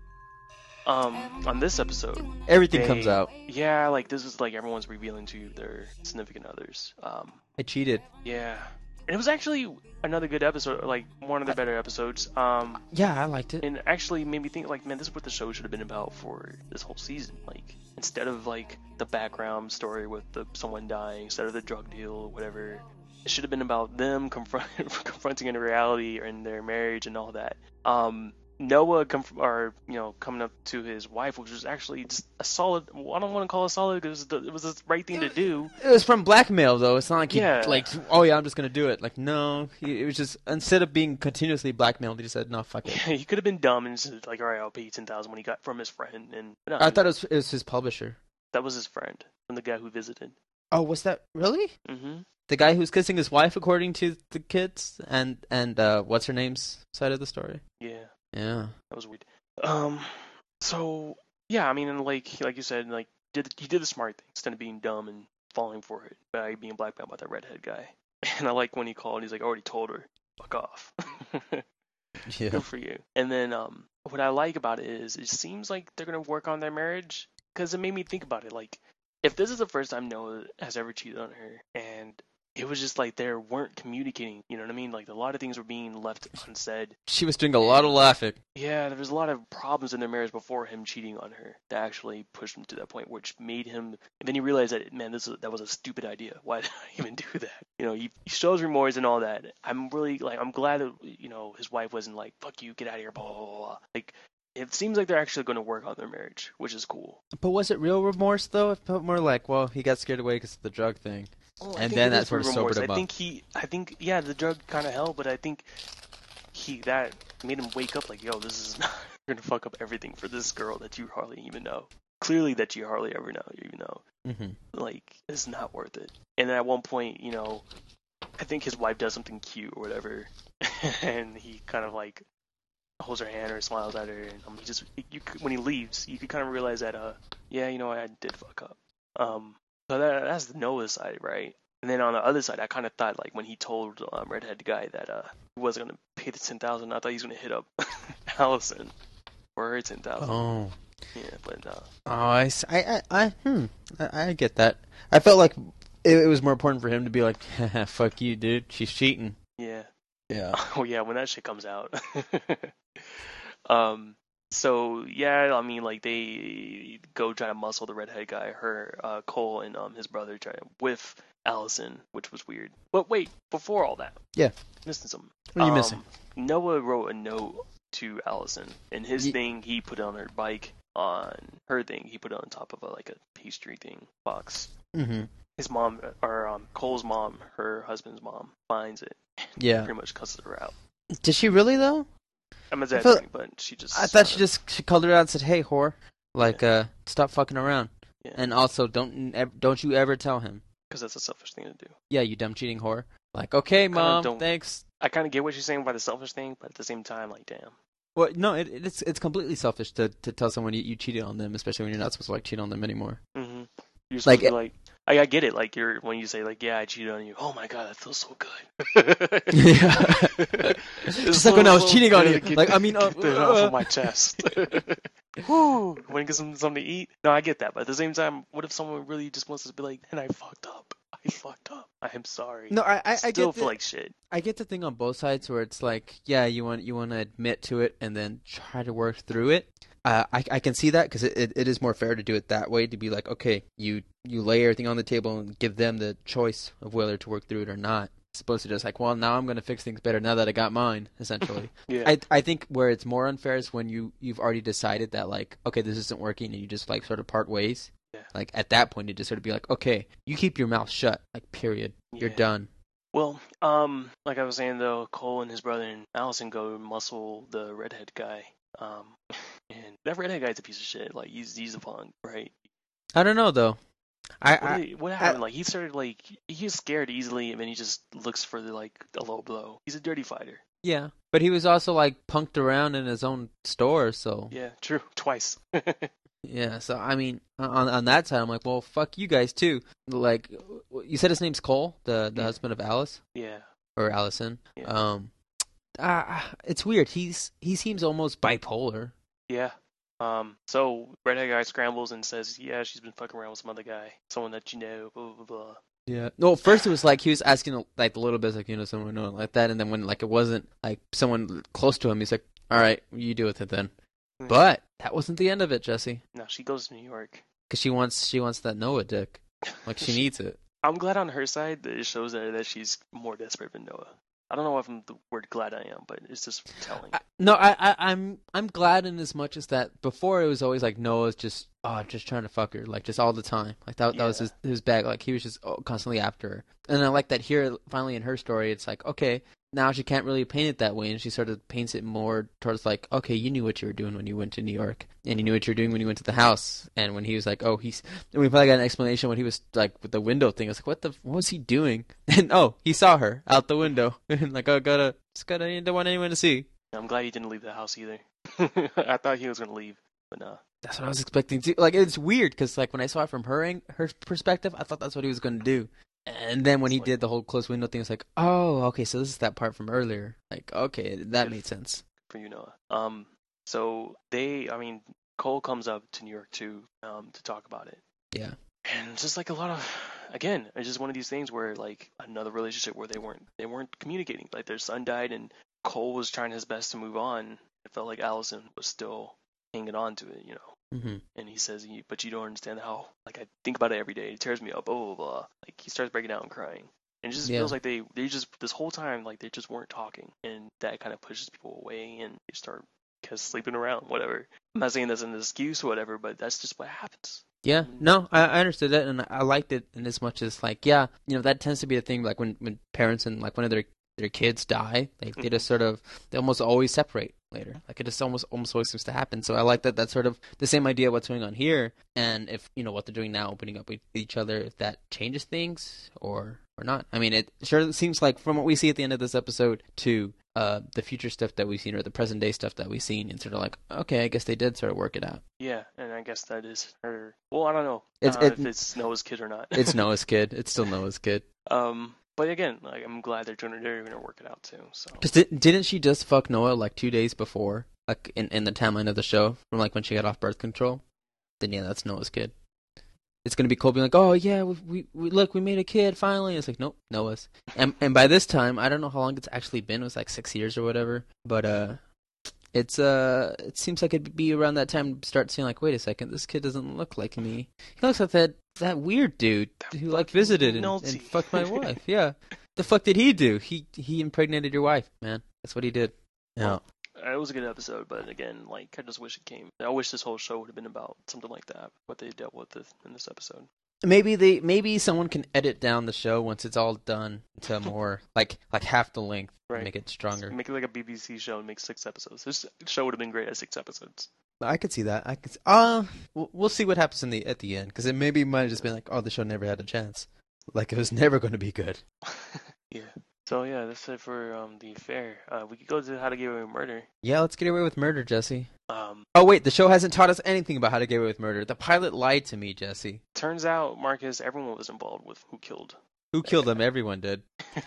Um, on this episode, Everything they- comes out. yeah, like this is like everyone's revealing to their significant others. Um, I cheated. yeah, and it was actually another good episode, like one of the better episodes. Um, Yeah, I liked it. and actually made me think like, man, this is what the show should have been about for this whole season. Like, instead of like the background story with the someone dying, instead of the drug deal or whatever, it should have been about them confront confronting in reality or in their marriage and all that. Um, Noah conf- or you know coming up to his wife, which was actually just a solid. Well, I don't want to call it solid because it was the right thing to do. It was from blackmail, though. It's not like he, Yeah. like, oh yeah, I'm just gonna do it. Like, no, he, it was just instead of being continuously blackmailed, he just said, no, fuck it. He could have been dumb and just like, all right, I'll pay you ten thousand when he got from his friend, and no, I thought it was it was his publisher. that was his friend and the guy who visited. Oh, was that really Mm-hmm. the guy who's kissing his wife, according to the kids, and and uh, what's her name's side of the story? Yeah. Yeah. That was weird. Um, so yeah, I mean, and like like you said, like did he did the smart thing instead of being dumb and falling for it by being blackmailed by that redhead guy. And I like when he called, he's like, I already told her, fuck off. Yeah. Good for you. And then um, what I like about it is it seems like they're gonna work on their marriage because it made me think about it. Like, if this is the first time Noah has ever cheated on her, and it was just like they weren't communicating, you know what I mean? Like a lot of things were being left unsaid. She was doing a lot of laughing. Yeah, there was a lot of problems in their marriage before him cheating on her that actually pushed him to that point, which made him. And then he realized that, man, this is, that was a stupid idea. Why did I even do that? You know, he, he shows remorse and all that. I'm really like, I'm glad that you know his wife wasn't like, "Fuck you, get out of here," blah blah blah. blah. Like, it seems like they're actually going to work on their marriage, which is cool. But was it real remorse though? It felt more like, well, he got scared away because of the drug thing. Well, I And think then it that is sort of remorse. sobered him I up. think he, I think, yeah, the drug kind of helped, but I think he that made him wake up like, yo, this is not, you're gonna fuck up everything for this girl that you hardly even know. Clearly that you hardly ever know, you know. Mm-hmm. Like, it's not worth it. And then at one point, you know, I think his wife does something cute or whatever, and he kind of like holds her hand or smiles at her, and um, he just you when he leaves, you could kind of realize that uh yeah, you know, I did fuck up. Um, so that that's the Noah side, right? And then on the other side, I kind of thought like when he told um, redhead guy that uh he wasn't gonna pay the ten thousand, I thought he was gonna hit up Allison for her ten thousand. Oh. Yeah, but uh, Oh, I, s- I, I, I- hmm, I, I get that. I felt like it, it was more important for him to be like, fuck you, dude. She's cheating. yeah. Yeah. Oh yeah, when that shit comes out. um. So yeah, I mean, like they go try to muscle the redhead guy, her, uh, Cole, and um his brother try to whiff Allison, which was weird. But wait, before all that, Yeah. missing something. What are you Um, missing? Noah wrote a note to Allison, and his Ye- thing he put it on her bike. On her thing, he put it on top of a, like a pastry thing box. Mm-hmm. His mom, or um, Cole's mom, her husband's mom, finds it. Yeah. Pretty much cusses her out. Did she really, though? I'm feel- exaggerating, but she just. I thought uh, she just she called her out and said, hey, whore. Like, uh, stop fucking around. Yeah, And also, don't ev- don't you ever tell him. because that's a selfish thing to do. Yeah, you dumb cheating whore. Like, okay, mom, don't- thanks. I kind of get what she's saying by the selfish thing, but at the same time, like, damn. Well, no, it, it's it's completely selfish to, to tell someone you, you cheated on them, especially when you're not supposed to like cheat on them anymore. Mm-hmm. You're supposed Like, to be like, I, I get it. Like you're when you say like, yeah, I cheated on you. Oh my god, that feels so good. Yeah. Just like when I was cheating on you. Get, Like, I mean, uh, get that uh, off of my chest. Woo! Want to get some something to eat? No, I get that. But at the same time, what if someone really just wants to be like, and I fucked up. I fucked up. I am sorry. No, I I, I Still get feel the, like shit. I get the thing on both sides where it's like, yeah, you want you want to admit to it and then try to work through it. Uh, I I can see that because it, it, it is more fair to do it that way, to be like, okay, you you lay everything on the table and give them the choice of whether to work through it or not. As opposed to just like, well, now I'm going to fix things better now that I got mine, essentially. Yeah. I I think where it's more unfair is when you you've already decided that like, okay, this isn't working, and you just like sort of part ways. Yeah. Like at that point, you just sort of be like, okay, you keep your mouth shut, like period. You're Yeah. done. Well, um, like I was saying though, Cole and his brother and Allison go muscle the redhead guy. Um, and that redhead guy's a piece of shit. Like he's he's a punk, right? I don't know though. I, What, I did he- what happened? like he started like he's scared easily, and then he just looks for the like a low blow. He's a dirty fighter. yeah, but he was also like punked around in his own store, so Yeah, true. Twice. yeah. So I mean, on on that side, I'm like, well, fuck you guys too. Like, you said his name's Cole, the the Yeah. husband of Alice yeah. or Allison. Yeah. Um, ah, it's weird. He's he seems almost bipolar. Yeah. Um. So redhead guy scrambles and says, "Yeah, she's been fucking around with some other guy, someone that you know." Blah blah blah. Yeah. No, first it was like he was asking like a little bit like, you know, someone know like that, and then when like it wasn't like someone close to him, he's like, all right, you deal with it then. Mhm. But that wasn't the end of it, Jesse, No, she goes to New York. because she wants she wants that Noah dick, like she needs it. I'm glad on her side that it shows her that she's more desperate than Noah. I don't know if I'm the word glad I am, but it's just telling. I, no, I, I I'm I'm glad in as much as that before it was always like Noah's just oh just trying to fuck her like just all the time like that that was Yeah. his his bag, like he was just oh, constantly after her. And I like that here finally in her story it's like, okay, now she can't really paint it that way, and she sort of paints it more towards like, okay, you knew what you were doing when you went to New York, and you knew what you were doing when you went to the house, and when he was like, oh, he's, and we finally got an explanation when he was like with the window thing. I was like, what the, what was he doing? And oh, he saw her out the window, and like, oh, gotta, just gotta, I don't want anyone to see. I'm glad he didn't leave the house either. I thought he was gonna leave, but no. That's what I was expecting to. Like, it's weird because like when I saw it from her ang- her perspective, I thought that's what he was gonna do. And then when he did the whole closed window thing, it's like, oh, okay, so this is that part from earlier. Like, okay, that If- made sense. For you, Noah. Um. So they, I mean, Cole comes up to New York too, um, to talk about it. Yeah. And it's just like a lot of, again, it's just one of these things where like another relationship where they weren't they weren't communicating. Like their son died and Cole was trying his best to move on. It felt like Allison was still hanging on to it, you know. Mm-hmm. And he says, "You- but you don't understand how, like, I think about it every day. It tears me up, blah, blah, blah." Like, he starts breaking down and crying. And it just Yeah. feels like they, they just, this whole time, like, they just weren't talking. And that kind of pushes people away and they start just sleeping around, whatever. I'm not saying that's an excuse or whatever, but that's just what happens. Yeah, no, I, I understood that, and I liked it in as much as, like, yeah, you know, that tends to be a thing, like, when, when parents and, like, one of their their kids die, like they Mhm. just sort of they almost always separate later. Like it just almost almost always seems to happen. So I like that that's sort of the same idea of what's going on here, and if you know what they're doing now, opening up with each other, if that changes things or or not. I mean, it sure seems like from what we see at the end of this episode to uh, the future stuff that we've seen or the present day stuff that we've seen, it's sort of like, okay, I guess they did sort of work it out. Yeah, and I guess that is her. Well, I don't know It's uh, it, if it's Noah's kid or not. it's Noah's kid. It's still Noah's kid. Um, but again, like I'm glad they're gonna they're gonna work it out too. So Just did, didn't she just fuck Noah like two days before, like in, in the timeline of the show, from like when she got off birth control? Then yeah, that's Noah's kid. It's gonna be cool being like, oh yeah, we, we, we look, we made a kid finally. It's like, nope, Noah's. And and by this time, I don't know how long it's actually been. It was like six years or whatever. But uh, it's uh, it seems like it'd be around that time to start seeing like, wait a second, this kid doesn't look like me. He looks like that that weird dude That who like fucking visited and, Nolte. and fucked my wife. Yeah, the fuck did he do? He he impregnated your wife, man. That's what he did. Yeah. it was a good episode, but again, like I just wish it came. I wish this whole show would have been about something like that. What they dealt with it in this episode. Maybe they maybe someone can edit down the show once it's all done to more like like half the length and Right. make it stronger. Make it like a B B C show and make six episodes. This show would have been great at six episodes. I could see that. I could. See, uh, we'll, we'll see what happens in the at the end because it maybe might have just been like, oh, the show never had a chance, like it was never going to be good. Yeah. So yeah, that's it for um the affair. Uh, we could go to How to Get Away with Murder. Yeah, let's get away with murder, Jesse. Um, Oh wait, the show hasn't taught us anything about how to get away with murder. The pilot lied to me, Jesse. turns out Marcus, everyone was involved with who killed. Who killed them? Everyone did.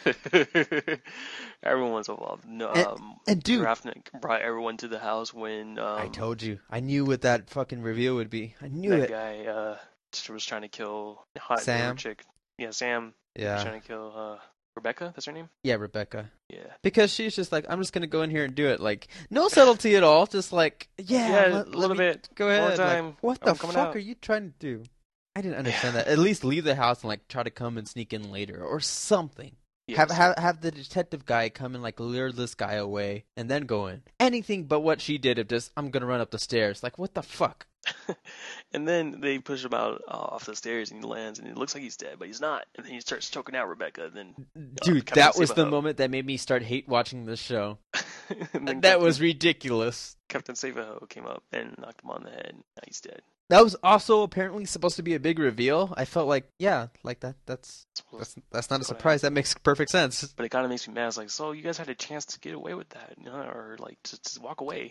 Everyone was involved. No, And- um, and dude- Ravnik brought everyone to the house when um, I told you. I knew what that fucking reveal would be. I knew that it. guy uh was trying to kill hot Sam? neighbor chick. Yeah, Sam was Yeah. trying to kill uh Rebecca. That's her name. Yeah, Rebecca. Yeah. Because she's just like, I'm just gonna go in here and do it. Like, no subtlety at all. Just like, yeah, Yeah, let- a let little me- bit. Go More ahead. Like, time. what the I'm coming fuck out. are you trying to do? I didn't understand that. At least leave the house and like try to come and sneak in later or something. Have, Yes. have have the detective guy come and like lure this guy away and then go in. Anything but what she did of just I'm gonna run up the stairs. Like what the fuck? And then they push him out uh, off the stairs, and he lands, and it looks like he's dead, but he's not. And then he starts choking out Rebecca. Then, Dude, Captain that was the Sabaho. moment that made me start hate watching this show. and then That Captain, was ridiculous. Captain Sabaho came up and knocked him on the head. Now he's dead. That was also apparently supposed to be a big reveal. I felt like, yeah, like that. That's that's that's not a That's what surprise. That makes perfect sense. But it kind of makes me mad. It's like, so you guys had a chance to get away with that, you know, or like just, just walk away,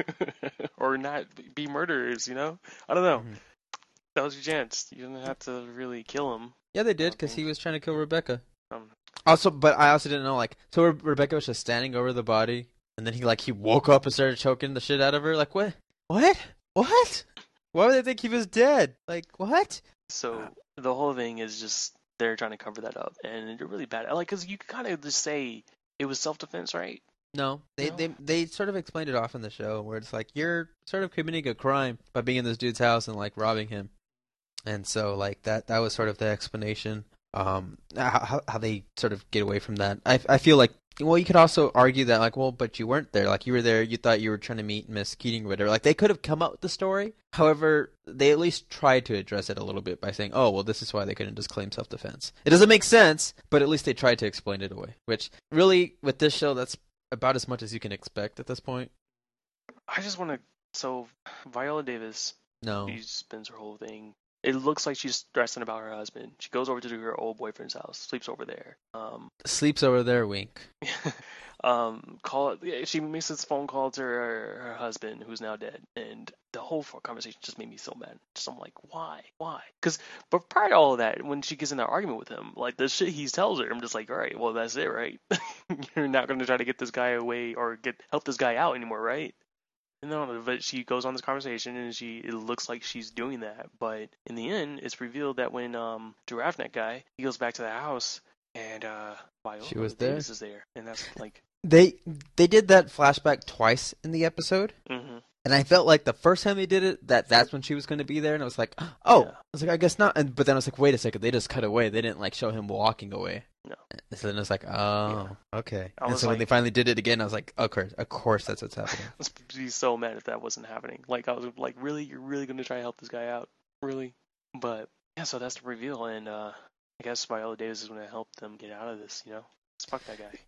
or not be murderers, you know? I don't know. Mhm. That was your chance. You didn't have to really kill him. Yeah, they did because he was trying to kill Rebecca. Um, Also, but I also didn't know like so Re- Rebecca was just standing over the body, and then he like he woke up and started choking the shit out of her. Like what? What? What? Why would they think he was dead? Like what? so the whole thing is just they're trying to cover that up, and they're really bad. I like because you could kind of just say it was self-defense, right? No, they No? they they sort of explained it off in the show where it's like you're sort of committing a crime by being in this dude's house and like robbing him, and so like that that was sort of the explanation. Um, how how they sort of get away from that. I I feel like well you could also argue that like well but you weren't there, like you were there, you thought you were trying to meet Miss Keating or whatever. Like they could have come up with the story. However, they at least tried to address it a little bit by saying oh well this is why they couldn't just claim self defense. It doesn't make sense, but at least they tried to explain it away. Which really with this show that's about as much as you can expect at this point. I just want to. So Viola Davis, No. she spends her whole thing. It looks like she's stressing about her husband. She goes over to her old boyfriend's house, sleeps over there. Um, Sleeps over there, wink. um, call it. Yeah, she makes this phone call to her, her husband, who's now dead, and the whole f- conversation just made me so mad. Just I'm like, why, why? Because, but prior to all of that, when she gets in that argument with him, like the shit he tells her, I'm just like, all right, well that's it, right? You're not going to try to get this guy away or get help this guy out anymore, right? No, but she goes on this conversation and she it looks like she's doing that, but in the end, it's revealed that when um Giraffe guy he goes back to the house and uh Viola She was there? Davis is there, and that's like, They they did that flashback twice in the episode, mm-hmm. and I felt like the first time they did it, that that's when she was going to be there, and I was like, oh, Yeah. I was like, I guess not. And but then I was like, wait a second, they just cut away. They didn't like show him walking away. No. So then I was like, oh, okay. I And was so when like- they finally did it again, I was like, of course, of course, that's what's happening. I was be so mad if that wasn't happening. Like I was like, really, you're really gonna try to help this guy out, really? But yeah, so that's the reveal, and uh I guess Viola Davis is gonna help them get out of this, you know? Just fuck that guy.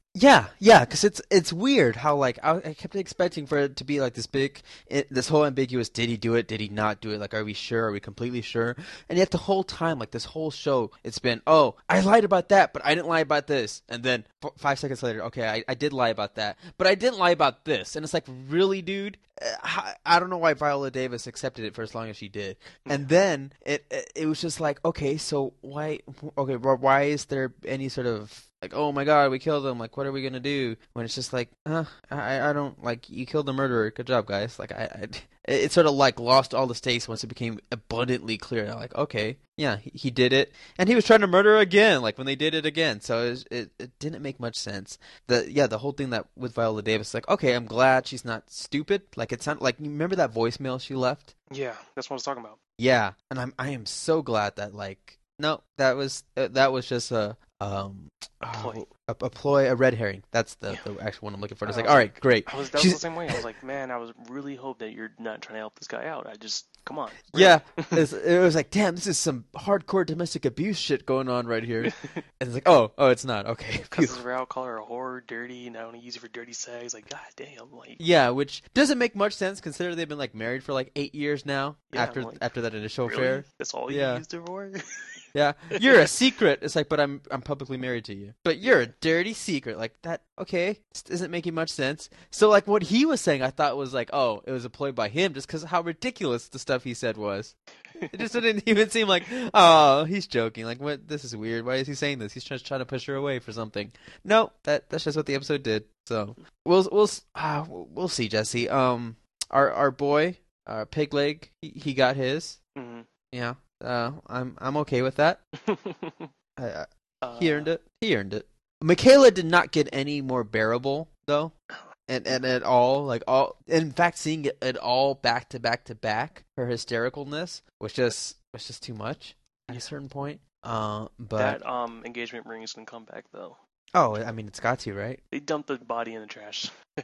Yeah, yeah, because it's it's weird how like I, I kept expecting for it to be like this big, it, this whole ambiguous. Did he do it? Did he not do it? Like, are we sure? Are we completely sure? And yet the whole time, like this whole show, it's been, oh, I lied about that, but I didn't lie about this. And then f- five seconds later, okay, I, I did lie about that, but I didn't lie about this. And it's like, really, dude? I, I don't know why Viola Davis accepted it for as long as she did. And then it it, it was just like, okay, so why? Okay, why is there any sort of like, oh my god, we killed him. Like, what are we gonna do? When it's just like, uh, I, I don't like you killed the murderer. Good job, guys. Like, I, I it sort of like lost all the stakes once it became abundantly clear. I'm like, okay, yeah, he, he did it, and he was trying to murder her again. Like when they did it again, so it, was, it it didn't make much sense. The yeah, the whole thing that with Viola Davis, like, okay, I'm glad she's not stupid. Like it sounded like, you remember that voicemail she left? Yeah, that's what I was talking about. Yeah, and I'm I am so glad that like no, that was uh, that was just a um A ploy. a, a ploy, a red herring. That's the, Yeah. the actual one I'm looking for. It's I like, was all right, like- great. I was that was She's- the same way. I was like, man, I was really hope that you're not trying to help this guy out. I just come on. Yeah, it's, it was like, damn, this is some hardcore domestic abuse shit going on right here. And it's like, oh, oh, it's not. Okay. Because Rao call her a whore, dirty, and I only use it for dirty sex. Like, god damn, like Yeah, which doesn't make much sense considering they've been like married for like eight years now Yeah, after I'm like, after that initial really? affair. That's all Yeah. you used her for? Yeah, you're a secret. It's like, but I'm I'm publicly married to you. But you're a dirty secret. Like that. Okay, this isn't making much sense. So like what he was saying, I thought was like, oh, it was a ploy by him, just because how ridiculous the stuff he said was. It just didn't even seem like, oh, he's joking. Like, what? This is weird. Why is he saying this? He's just trying to push her away for something. No, that that's just what the episode did. So we'll we'll uh, we'll see, Jesse. Um, our our boy, uh, Pigleg, he, he got his. Mhm. Yeah. Uh, I'm I'm okay with that. I, I, Uh, he earned it. He earned it. Michaela did not get any more bearable though, and and at all. Like all, in fact, seeing it at all back to back to back, her hystericalness was just was just too much at a certain point. Uh, but That um engagement ring is gonna come back though. oh, I mean, it's got to, right? They dumped the body in the trash.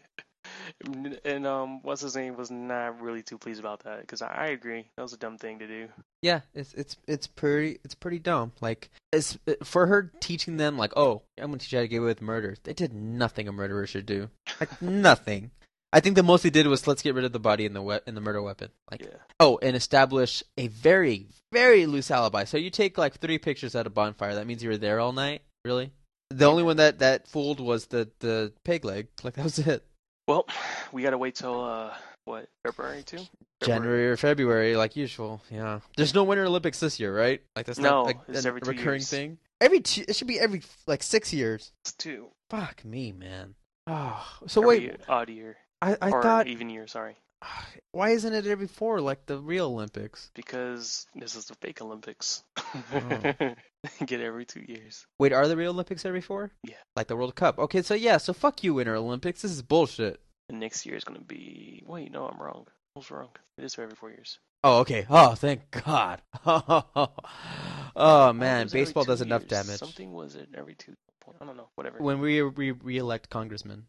And um, what's his name was not really too pleased about that because I, I agree that was a dumb thing to do. Yeah, it's it's it's pretty it's pretty dumb. Like, it's for her teaching them like, oh, I'm gonna teach you how to get away with murder. They did nothing a murderer should do. Like nothing. I think the most they did was let's get rid of the body in the we- in the murder weapon. Like, Yeah. oh, and establish a very very loose alibi. So you take like three pictures at a bonfire. That means you were there all night. Really? The only one that that fooled was the the pig leg. Like that was it. Well, we gotta wait till uh what February too? January or February, like usual. Yeah. There's no Winter Olympics this year, right? Like that's No, not like it's a every two recurring years. thing. Every two, it should be every like six years. It's two. Fuck me, man. Oh, so Every wait, odd year I I or thought even year. Sorry, why isn't it every four like the real Olympics? because this is the fake Olympics. Oh. Get every two years. Wait, are the real Olympics every four? Yeah. Like the World Cup. Okay, so yeah, so fuck you, Winter Olympics. This is bullshit. And next year is gonna be. Wait, no, I'm wrong. I was wrong. It is for every four years. Oh, okay. Oh, thank God. oh Oh, it man, was every baseball two does enough years. damage. Something was it every two? I don't know. Whatever. When we re- re-elect congressmen.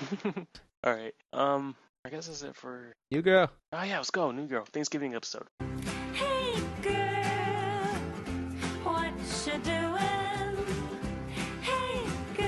All right. Um, I guess that's it for. You girl. Oh yeah, let's go. New Girl Thanksgiving episode. Hey girl, what you doing? Hey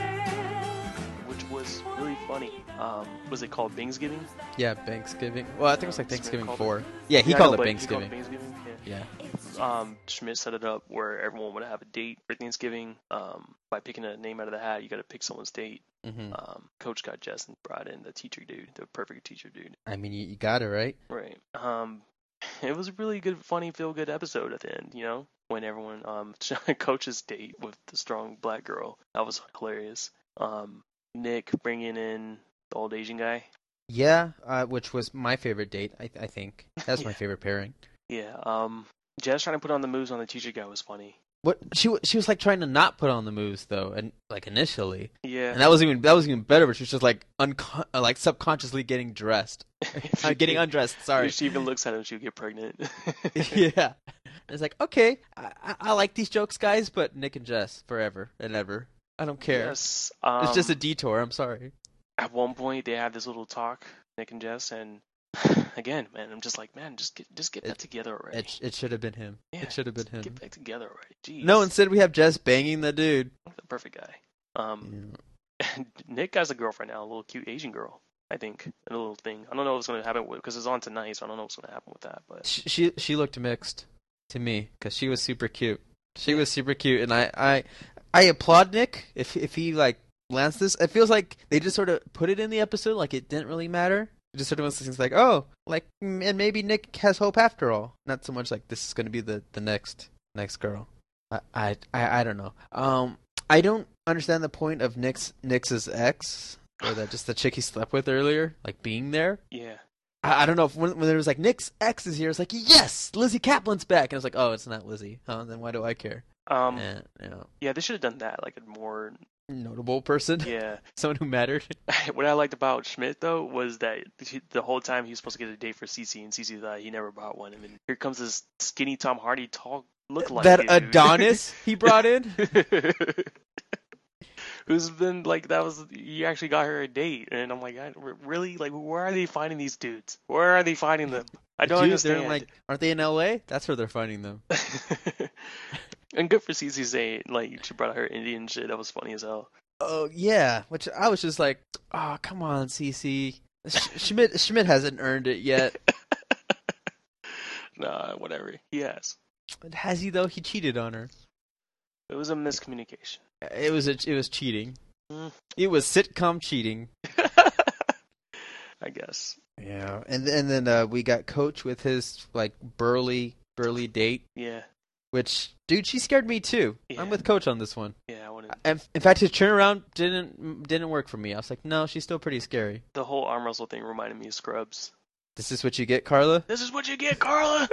girl, Which was really funny. Um, was it called Thanksgiving? Yeah, Thanksgiving. Well, I think it was like That's what Thanksgiving they called four. Yeah, he Yeah, I called know, it but Thanksgiving. He called it Thanksgiving. Yeah. Yeah. Um, Schmidt set it up where everyone would have a date for Thanksgiving. Um, by picking a name out of the hat, you got to pick someone's date. hmm Um, Coach got Jess and brought in the teacher dude, the perfect teacher dude. I mean, you, you got it right. Right. Um, it was a really good, funny, feel good episode at the end. You know, when everyone um Coach's date with the strong black girl, that was hilarious. Um, Nick bringing in the old Asian guy. Yeah, uh, which was my favorite date. I, I think that's my Yeah. favorite pairing. Yeah. Um, Jess trying to put on the moves on the teacher guy was funny. What she wa- she was like trying to not put on the moves though, and like initially, Yeah. and that was even that was even better. But she was just like uncon- uh, like subconsciously getting dressed, uh, getting undressed. Sorry. If she even looks at him, she'll get pregnant. Yeah, it's like okay, I, I, I like these jokes, guys, but Nick and Jess forever and ever. I don't care. Yes. Um, It's just a detour. I'm sorry. At one point, they had this little talk, Nick and Jess, and again, man, I'm just like, man, just get just get It- that together already. It it should have been him. Yeah, It should have been Just him. Get back together already. Jeez. No, instead we have Jess banging the dude. the perfect guy. Um, Nick has a girlfriend now, a little cute Asian girl. I think a little thing. I don't know what's going to happen with because it's on tonight, so I don't know what's going to happen with that. But She she, she looked mixed to me because she was super cute. She was super cute, and I, I I applaud Nick if if he like lands this. It feels like they just sort of put it in the episode, like it didn't really matter. It just sort of was things like, oh, like, mm, and maybe Nick has hope after all. Not so much like this is going to be the, the next next girl. I, I I I don't know. Um, I don't understand the point of Nick's Nick's ex, or that just the chick he slept with earlier, like being there. yeah, I, I don't know if when, when there was like Nick's ex is here, it's like yes, Lizzie Kaplan's back, and it's like oh, it's not Lizzie. Huh? Then why do I care? um, And, you know, yeah, they should have done that like a more notable person, yeah. someone who mattered. What I liked about Schmidt though was that he, the whole time he was supposed to get a date for Cece, and Cece thought he never bought one, and then here comes this skinny Tom Hardy tall look like That dude. Adonis he brought in. Who's been like that was you actually got her a date, and I'm like, I, really, like, where are they finding these dudes? Where are they finding them? I don't Dude, understand. they're in, like, aren't they in L A? That's where they're finding them. And good for Cece saying like she brought her Indian shit. That was funny as hell. Oh yeah, which I was just like, oh come on, Cece. Sch- Schmidt Schmidt hasn't earned it yet. Nah, whatever. He has. But has he though? He cheated on her. It was a miscommunication. It was a, it was cheating. Mm. It was sitcom cheating. I guess. Yeah, and and then uh, we got Coach with his like burly burly date. Yeah. Which, dude, she scared me too. Yeah. I'm with Coach on this one. Yeah, I wouldn't. In, in fact, his turnaround didn't didn't work for me. I was like, no, she's still pretty scary. The whole arm wrestle thing reminded me of Scrubs. This is what you get, Carla. This is what you get, Carla.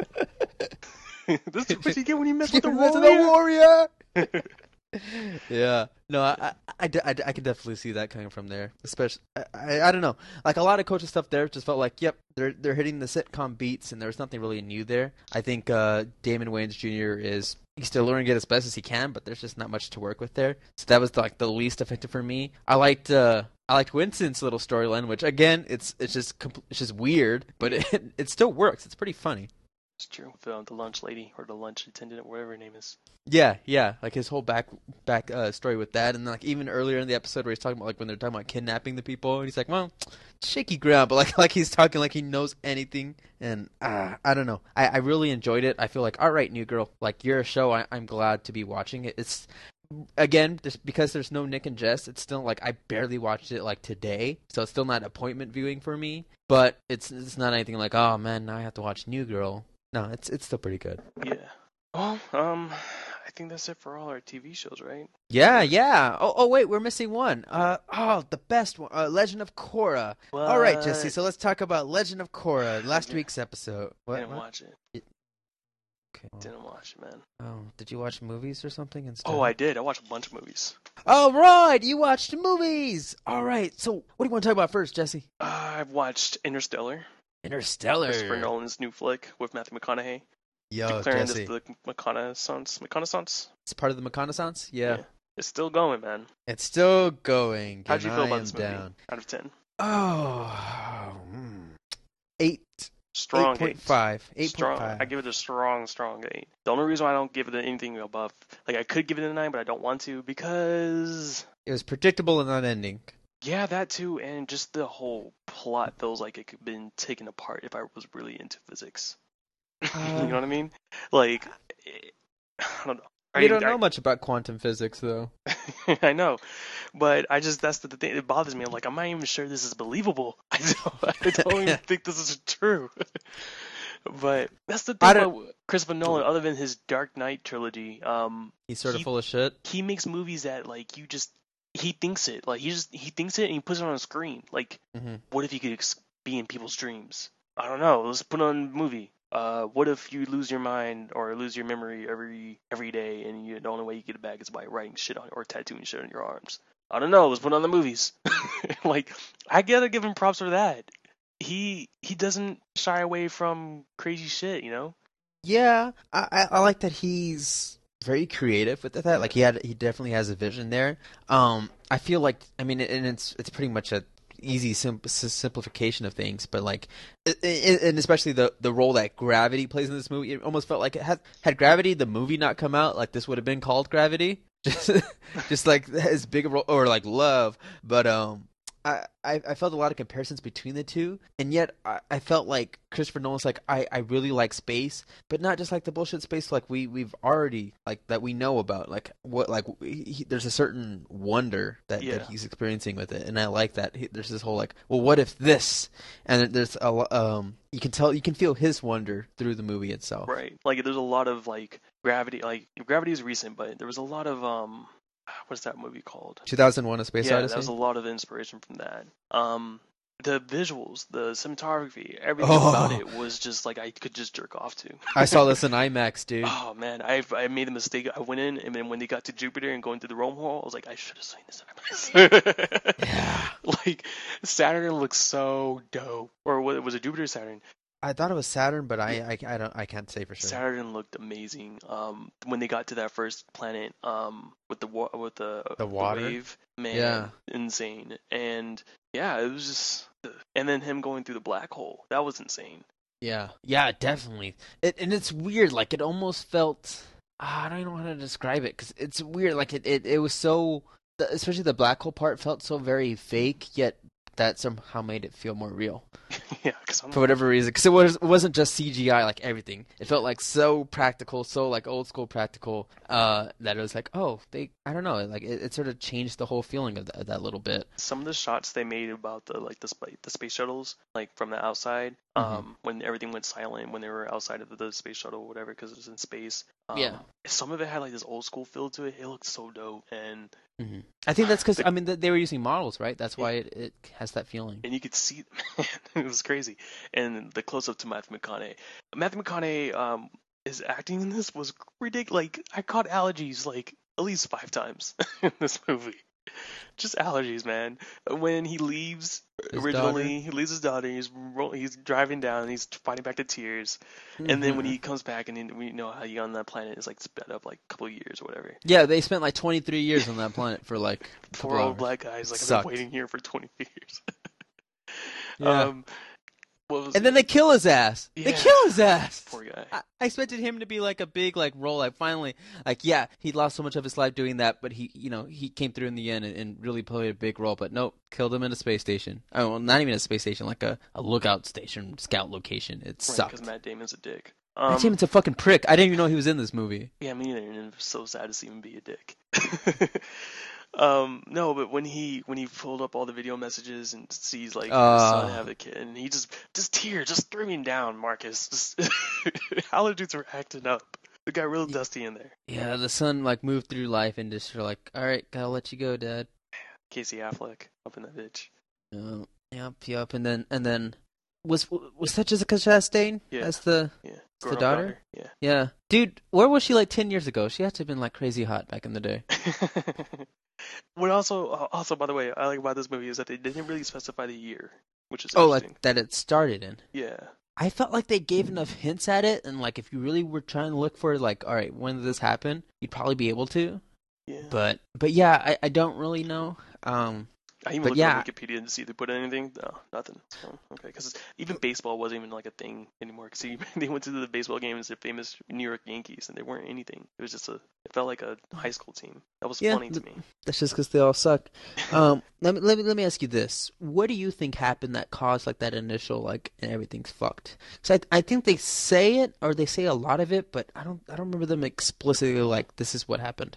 This is what you get when you mess with the You mess with warrior. a warrior. Yeah, no, I, I, I, I, I can definitely see that coming from there. Especially, I, I, I don't know, like a lot of Coach's stuff there just felt like, yep, they're they're hitting the sitcom beats, and there was nothing really new there. I think uh, Damon Wayans Junior is he's still learning to get as best as he can, but there's just not much to work with there. So that was like the least effective for me. I liked uh, I liked Winston's little storyline, which again, it's it's just compl- it's just weird, but it it still works. It's pretty funny. It's true. The, the lunch lady or the lunch attendant, whatever her name is. Yeah, yeah, like his whole back back uh, story with that, and then, like even earlier in the episode where he's talking about like when they're talking about kidnapping the people, and he's like, "Well, shaky ground," but like like he's talking like he knows anything, and uh, I don't know. I, I really enjoyed it. I feel like, all right, new girl, like you're a show. I, I'm glad to be watching it. It's again just because there's no Nick and Jess. It's still like I barely watched it like today, so it's still not appointment viewing for me. But it's it's not anything like, oh man, now I have to watch New Girl. No, it's it's still pretty good. Yeah. Well, um, I think that's it for all our T V shows, right? Yeah, yeah. Oh, oh, wait, we're missing one. Uh, oh, the best one, uh, Legend of Korra. What? All right, Jesse. So let's talk about Legend of Korra, last Yeah. week's episode. What? Didn't what? watch it. Okay. well, Didn't watch it, man. Oh, did you watch movies or something instead? Oh, I did. I watched a bunch of movies. All right, you watched movies. All right. So, what do you want to talk about first, Jesse? Uh, I've watched Interstellar, Interstellar. Christopher Nolan's new flick with Matthew McConaughey. Yo, Declaring Jesse. this the reconnaissance. Reconnaissance? It's part of the reconnaissance. Yeah. It's still going, man. It's still going. How'd you and feel I about am this movie? down. Out of ten. Oh, mm. eight. Strong eight point five. eight point Strong. five. I give it a strong, strong eight. The only reason why I don't give it anything above, like I could give it a nine, but I don't want to because, It was predictable and unending. yeah, that too, and just the whole plot feels like it could have been taken apart if I was really into physics. Uh, You know what I mean? Like, eh, I don't know. We I- don't I- know much about quantum physics, though. I know, but I just that's the thing. It bothers me. I'm like, I'm not even sure this is believable. I don't, I don't even think this is true. But that's the I thing don't- about Christopher Nolan. Other than his Dark Knight trilogy, um, He's sort of He- full of shit. he makes movies that like you just he thinks it. Like he just he thinks it and he puts it on a screen. Like, hmm what if you could ex- be in people's dreams? I don't know. Let's put on a movie. Uh, what if you lose your mind or lose your memory every every day, and you, the only way you get it back is by writing shit on or tattooing shit on your arms? I don't know. Let's put on the movies. Like, I gotta give him props for that. He he doesn't shy away from crazy shit, you know. Yeah, I, I I like that he's very creative with that. Like he had, he definitely has a vision there. Um, I feel like, I mean, and it's it's pretty much a easy sim- simplification of things, but like, it, it, and especially the the role that Gravity plays in this movie, it almost felt like it had had Gravity the movie not come out, like this would have been called Gravity. just just like as big a role or like love, but um. I, I I felt a lot of comparisons between the two, and yet I, I felt like Christopher Nolan's like I, I really like space, but not just like the bullshit space like we we've already like that we know about like what like he, there's a certain wonder that, Yeah. that he's experiencing with it, and I like that he, there's this whole like well what if this, and there's a lo- um you can tell you can feel his wonder through the movie itself. Right. Like there's a lot of like Gravity. Like Gravity is recent, but there was a lot of um, what's that movie called? two thousand one: A Space yeah, Odyssey. that was a lot of inspiration from that. Um, the visuals, the cinematography, everything Oh. about it was just like I could just jerk off to. I saw this in IMAX, dude. Oh man, I I made a mistake. I went in, and then when they got to Jupiter and going through the wormhole, I was like, I should have seen this in IMAX. Yeah. Like Saturn looks so dope, or what was it, Jupiter or Saturn? I thought it was Saturn, but I, I, I don't I can't say for sure. Saturn looked amazing. Um, when they got to that first planet, um, with the wa- with the The water? wave, man, Yeah. insane. And yeah, it was just, and then him going through the black hole, that was insane. Yeah, yeah, definitely. It, and it's weird. Like it almost felt. ah, I don't even know how to describe it because it's weird. Like it, it, it was so. the- Especially the black hole part felt so very fake, yet that somehow made it feel more real Yeah, because for whatever reason. Because it was it wasn't just C G I like everything. It felt like so practical, so like old school practical. Uh, that it was like, oh, they. I don't know. Like it, it sort of changed the whole feeling of that, that little bit. some of the shots they made about the like the spa- the space shuttles, like from the outside, Mhm. um, when everything went silent, when they were outside of the space shuttle or whatever, because it was in space. Um, Yeah. Some of it had like this old school feel to it. It looked so dope, and hmm I think that's because The- I mean th- they were using models, right? That's why it, it has that feeling. and you could see, man, it was crazy. And the close up to Matthew McConaughey, Matthew McConaughey, um, his acting in this was ridiculous. Like I caught allergies like at least five times in this movie. Just allergies, man. When he leaves His originally, daughter? he leaves his daughter. He's ro- he's driving down. And he's fighting back the tears. And then when Mhm. he comes back, and then we know how he on that planet is like sped up like a couple of years or whatever. Yeah, they spent like twenty-three years on that planet for like a couple Poor old hours. black guys like I've Sucked. been waiting here for twenty years. Yeah. Um, what was And then they kill his ass. They Yeah. kill his ass. poor guy. I, I expected him to be like a big like role. Like finally, like yeah, he lost so much of his life doing that, but he, you know, he came through in the end and, and really played a big role. But nope, killed him in a space station. Oh, well, not even a space station, like a, a lookout station, scout location. It sucked. Because Matt Damon's a dick. Matt Um, Damon's a fucking prick. I didn't even know he was in this movie. Yeah, me neither. And it was so sad to see him be a dick. um, no, but when he when he pulled up all the video messages and sees like his son Uh. have a kid, and he just just tears, just threw me down, Marcus. Just allergies were acting up. It got real dusty in there. Yeah, the son like moved through life and just were like, all right, gotta let you go, Dad. Casey Affleck up in that bitch. Uh, yep, yep, and then and then was was that Jessica Chastain Yeah. as the Yeah, the Grown-up daughter? Yeah. yeah, dude? Where was she like ten years ago? She had to have been like crazy hot back in the day. What also also by the way I like about this movie is that they didn't really specify the year, which is Oh, interesting. like that it started in. Yeah. I felt like they gave enough hints at it, and like if you really were trying to look for like, all right, when did this happen? You'd probably be able to. Yeah. But but yeah, I, I don't really know. Um, I even But looked yeah. on Wikipedia to see if they put anything. No, nothing. So, okay, because even baseball wasn't even like a thing anymore. Because they went to the baseball games, the famous New York Yankees, and they weren't anything. It was just a. It felt like a high school team. That was Yeah, funny to the- me. that's just because they all suck. Um, let me let me let me ask you this: what do you think happened that caused like that initial like and everything's fucked? So I I think they say it or they say a lot of it, but I don't I don't remember them explicitly like this is what happened.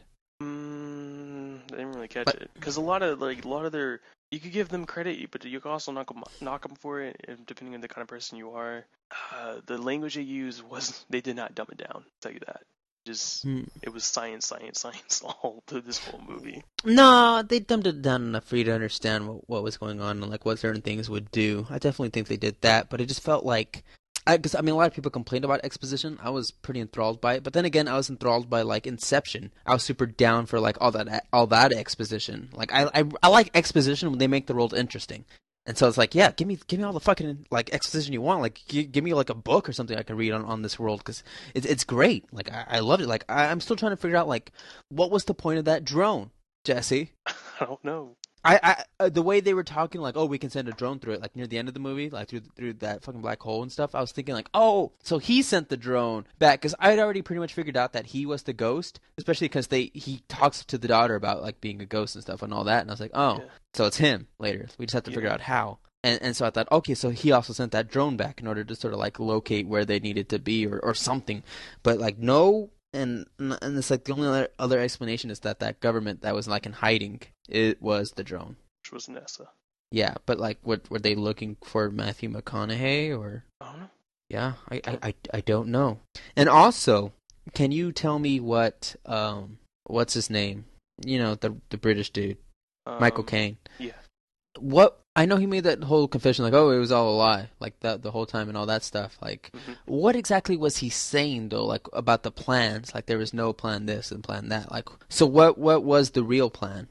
Mm, I didn't really catch But- it because a lot of like a lot of their. You could give them credit, but you could also knock them knock them for it, and depending on the kind of person you are. Uh, the language they used was they did not dumb it down. I'll tell you that. Just Hmm. it was science, science, science all through this whole movie. No, they dumbed it down enough for you to understand what, what was going on and like what certain things would do. I definitely think they did that, but it just felt like, because I, I mean, a lot of people complained about exposition. I was pretty enthralled by it, but then again, I was enthralled by like Inception. I was super down for like all that all that exposition. Like I I, I like exposition when they make the world interesting. And so it's like, yeah, give me, give me all the fucking like exposition you want. Like, g- give me like a book or something I can read on, on this world because it's it's great. Like, I, I loved it. Like, I, I'm still trying to figure out like what was the point of that drone, Jesse? I don't know. I, I uh, the way they were talking, like, oh, we can send a drone through it, like near the end of the movie, like through through that fucking black hole and stuff. I was thinking, like, oh, so he sent the drone back because I'd already pretty much figured out that he was the ghost, especially because they he talks to the daughter about like being a ghost and stuff and all that, and I was like, oh, Yeah. so it's him later. We just have to Yeah. figure out how. And and so I thought, okay, so he also sent that drone back in order to sort of like locate where they needed to be or, or something, but like no. And and it's like the only other, other explanation is that that government that was like in hiding, it was the drone. Which was Nessa. Yeah, but like, what were they looking for Matthew McConaughey or? I don't know. Yeah, I, I, I, I don't know. And also, can you tell me what um what's his name? You know, the the British dude, Um, Michael Caine. Yeah. What I know he made that whole confession like, oh, it was all a lie, like that the whole time and all that stuff. Like, Mhm. what exactly was he saying though? Like about the plans? Like there was no plan this and plan that. Like, so what what was the real plan?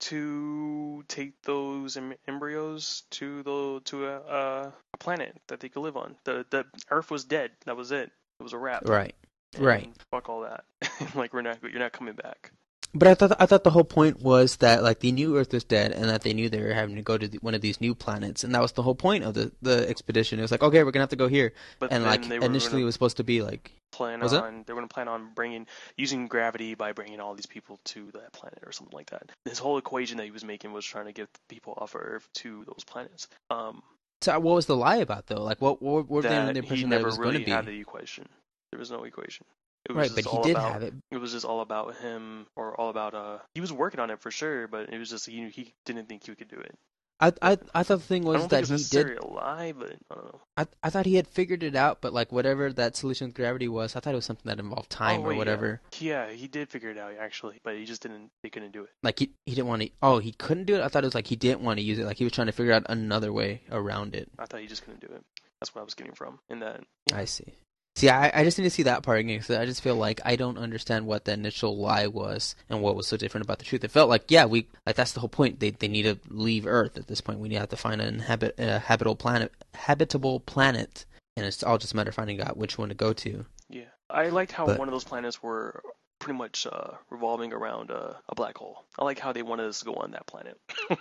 To take those em- embryos to the to a, uh, a planet that they could live on. The the Earth was dead. That was it. It was a wrap. Right, And right. Fuck all that. Like we're not you're not coming back. But I thought I thought the whole point was that like they knew Earth was dead and that they knew they were having to go to the, one of these new planets, and that was the whole point of the, the expedition. It was like, okay, we're gonna have to go here, But and then like they were initially gonna it was supposed to be like, plan Was it? on they were going to plan on bringing using gravity by bringing all these people to that planet or something like that. This whole equation that he was making was trying to get people off of Earth to those planets. Um, so what was the lie about though? Like what what, what were they under that the he impression that it never was really going to be? had the equation. There was no equation. It was Right, just but he all did about, have it. It was just all about him, or all about uh. He was working on it for sure, but it was just he he didn't think he could do it. I I I thought the thing I was don't that think he it's did. necessarily a lie, but I don't know. I I thought he had figured it out, but like whatever that solution with gravity was, I thought it was something that involved time Oh, or wait, whatever. Yeah. yeah, he did figure it out actually, but he just didn't. They couldn't do it. Like he he didn't want to. Oh, he couldn't do it. I thought it was like he didn't want to use it. Like he was trying to figure out another way around it. I thought he just couldn't do it. That's what I was getting from. And that I see. See, I, I just need to see that part again, because I just feel like I don't understand what the initial lie was and what was so different about the truth. It felt like, yeah, we like that's the whole point. They they need to leave Earth at this point. We have to find an inhabit a habitable planet, habitable planet, and it's all just a matter of finding out which one to go to. yeah, I liked how But- one of those planets were pretty much uh, revolving around uh, a black hole. I like how they wanted us to go on that planet.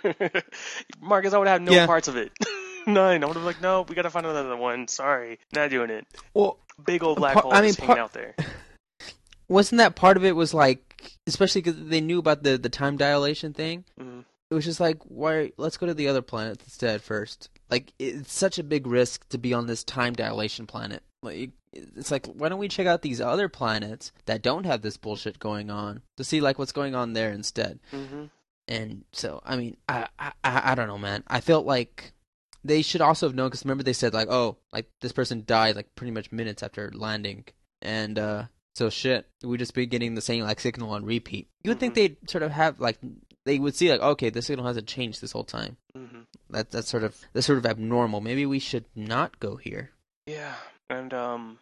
Marcus, I would have no Yeah. parts of it. None. I would have been like, no, we gotta find another one. Sorry, not doing it. Well, Big old black Par- hole I mean, just hanging par- out there. wasn't that part of it was like, especially because they knew about the the time dilation thing. hmm It was just like, why? Let's go to the other planet instead first. Like, it's such a big risk to be on this time dilation planet. Like, it's like, why don't we check out these other planets that don't have this bullshit going on to see like what's going on there instead? hmm And so, I mean, I I I don't know, man. I felt like they should also have known, because remember they said like, oh, like this person died like pretty much minutes after landing, and uh, so shit, we just be getting the same like signal on repeat. You would think Mhm. they'd sort of have like. They would see like, okay, this signal hasn't changed this whole time. hmm That that's sort of that's sort of abnormal. Maybe we should not go here. Yeah, and um,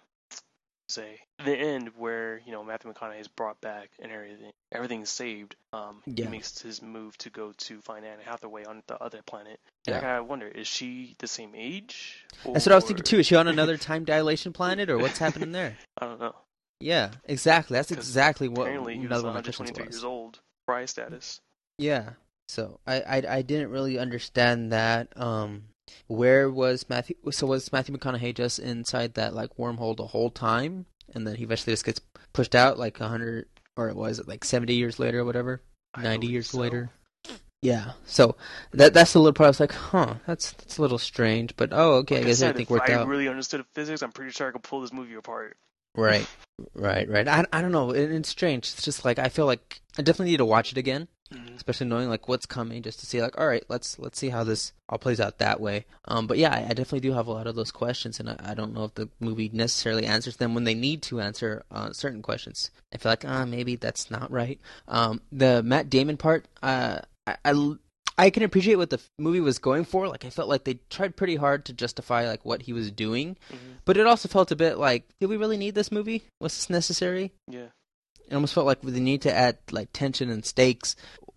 say the end where you know Matthew McConaughey is brought back and everything, everything's saved. Um, Yeah. he makes his move to go to find Anne Hathaway on the other planet. Yeah. And I gotta wonder, is she the same age? That's what I was thinking or- too. Is she on another time dilation planet, or what's happening there? I don't know. Yeah, exactly. That's 'Cause exactly what Apparently, he was another one of my questions one hundred twenty-three was. years old, prize status. Yeah. So I, I I didn't really understand that. Um, where was Matthew? So was Matthew McConaughey just inside that like wormhole the whole time, and then he eventually just gets pushed out like a hundred, or was it like seventy years later or whatever, I ninety believe years so. later? Yeah. So that that's the little part. I was like, huh, that's that's a little strange, but oh, okay, Like I guess said, everything if worked I out. really understood physics, I'm pretty sure I could pull this movie apart. Right, right, right. I I don't know. It, it's strange. It's just like I feel like I definitely need to watch it again. Mhm. Especially knowing like what's coming, just to see like, all right, let's let's see how this all plays out that way. Um, but yeah, I, I definitely do have a lot of those questions, and I, I don't know if the movie necessarily answers them when they need to answer uh, certain questions. I feel like ah, maybe that's not right. Um, the Matt Damon part, uh, I, I I can appreciate what the f- movie was going for. Like I felt like they tried pretty hard to justify like what he was doing, Mhm. but it also felt a bit like, did we really need this movie? Was this necessary? Yeah, It almost felt like we need to add like tension and stakes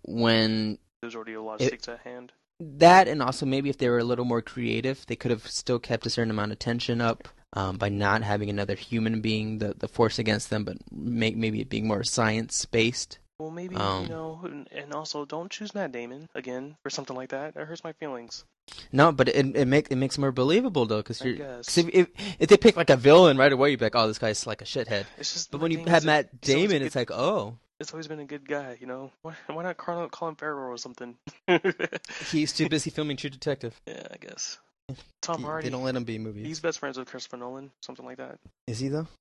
when there's already a lot of It- stakes at hand. that, and also maybe if they were a little more creative, they could have still kept a certain amount of tension up um, by not having another human being the, the force against them, but make, maybe it being more science based. Well, maybe, Um, you know, and, and also don't choose Matt Damon again for something like that. That hurts my feelings. no, but it it makes it makes it more believable though, because I you're cause guess. if, if if they pick like a villain right away, you'd be like, oh, this guy's like a shithead. It's just But Matt when you Damon's have a- Matt he's always a Damon, good- it's like, oh, It's always been a good guy, you know? Why, why not Colin, Colin Farrell or something? he's too busy filming True Detective. Yeah, I guess. Tom He- Hardy. They don't let him be in movies. He's best friends with Christopher Nolan, something like that. Is he though?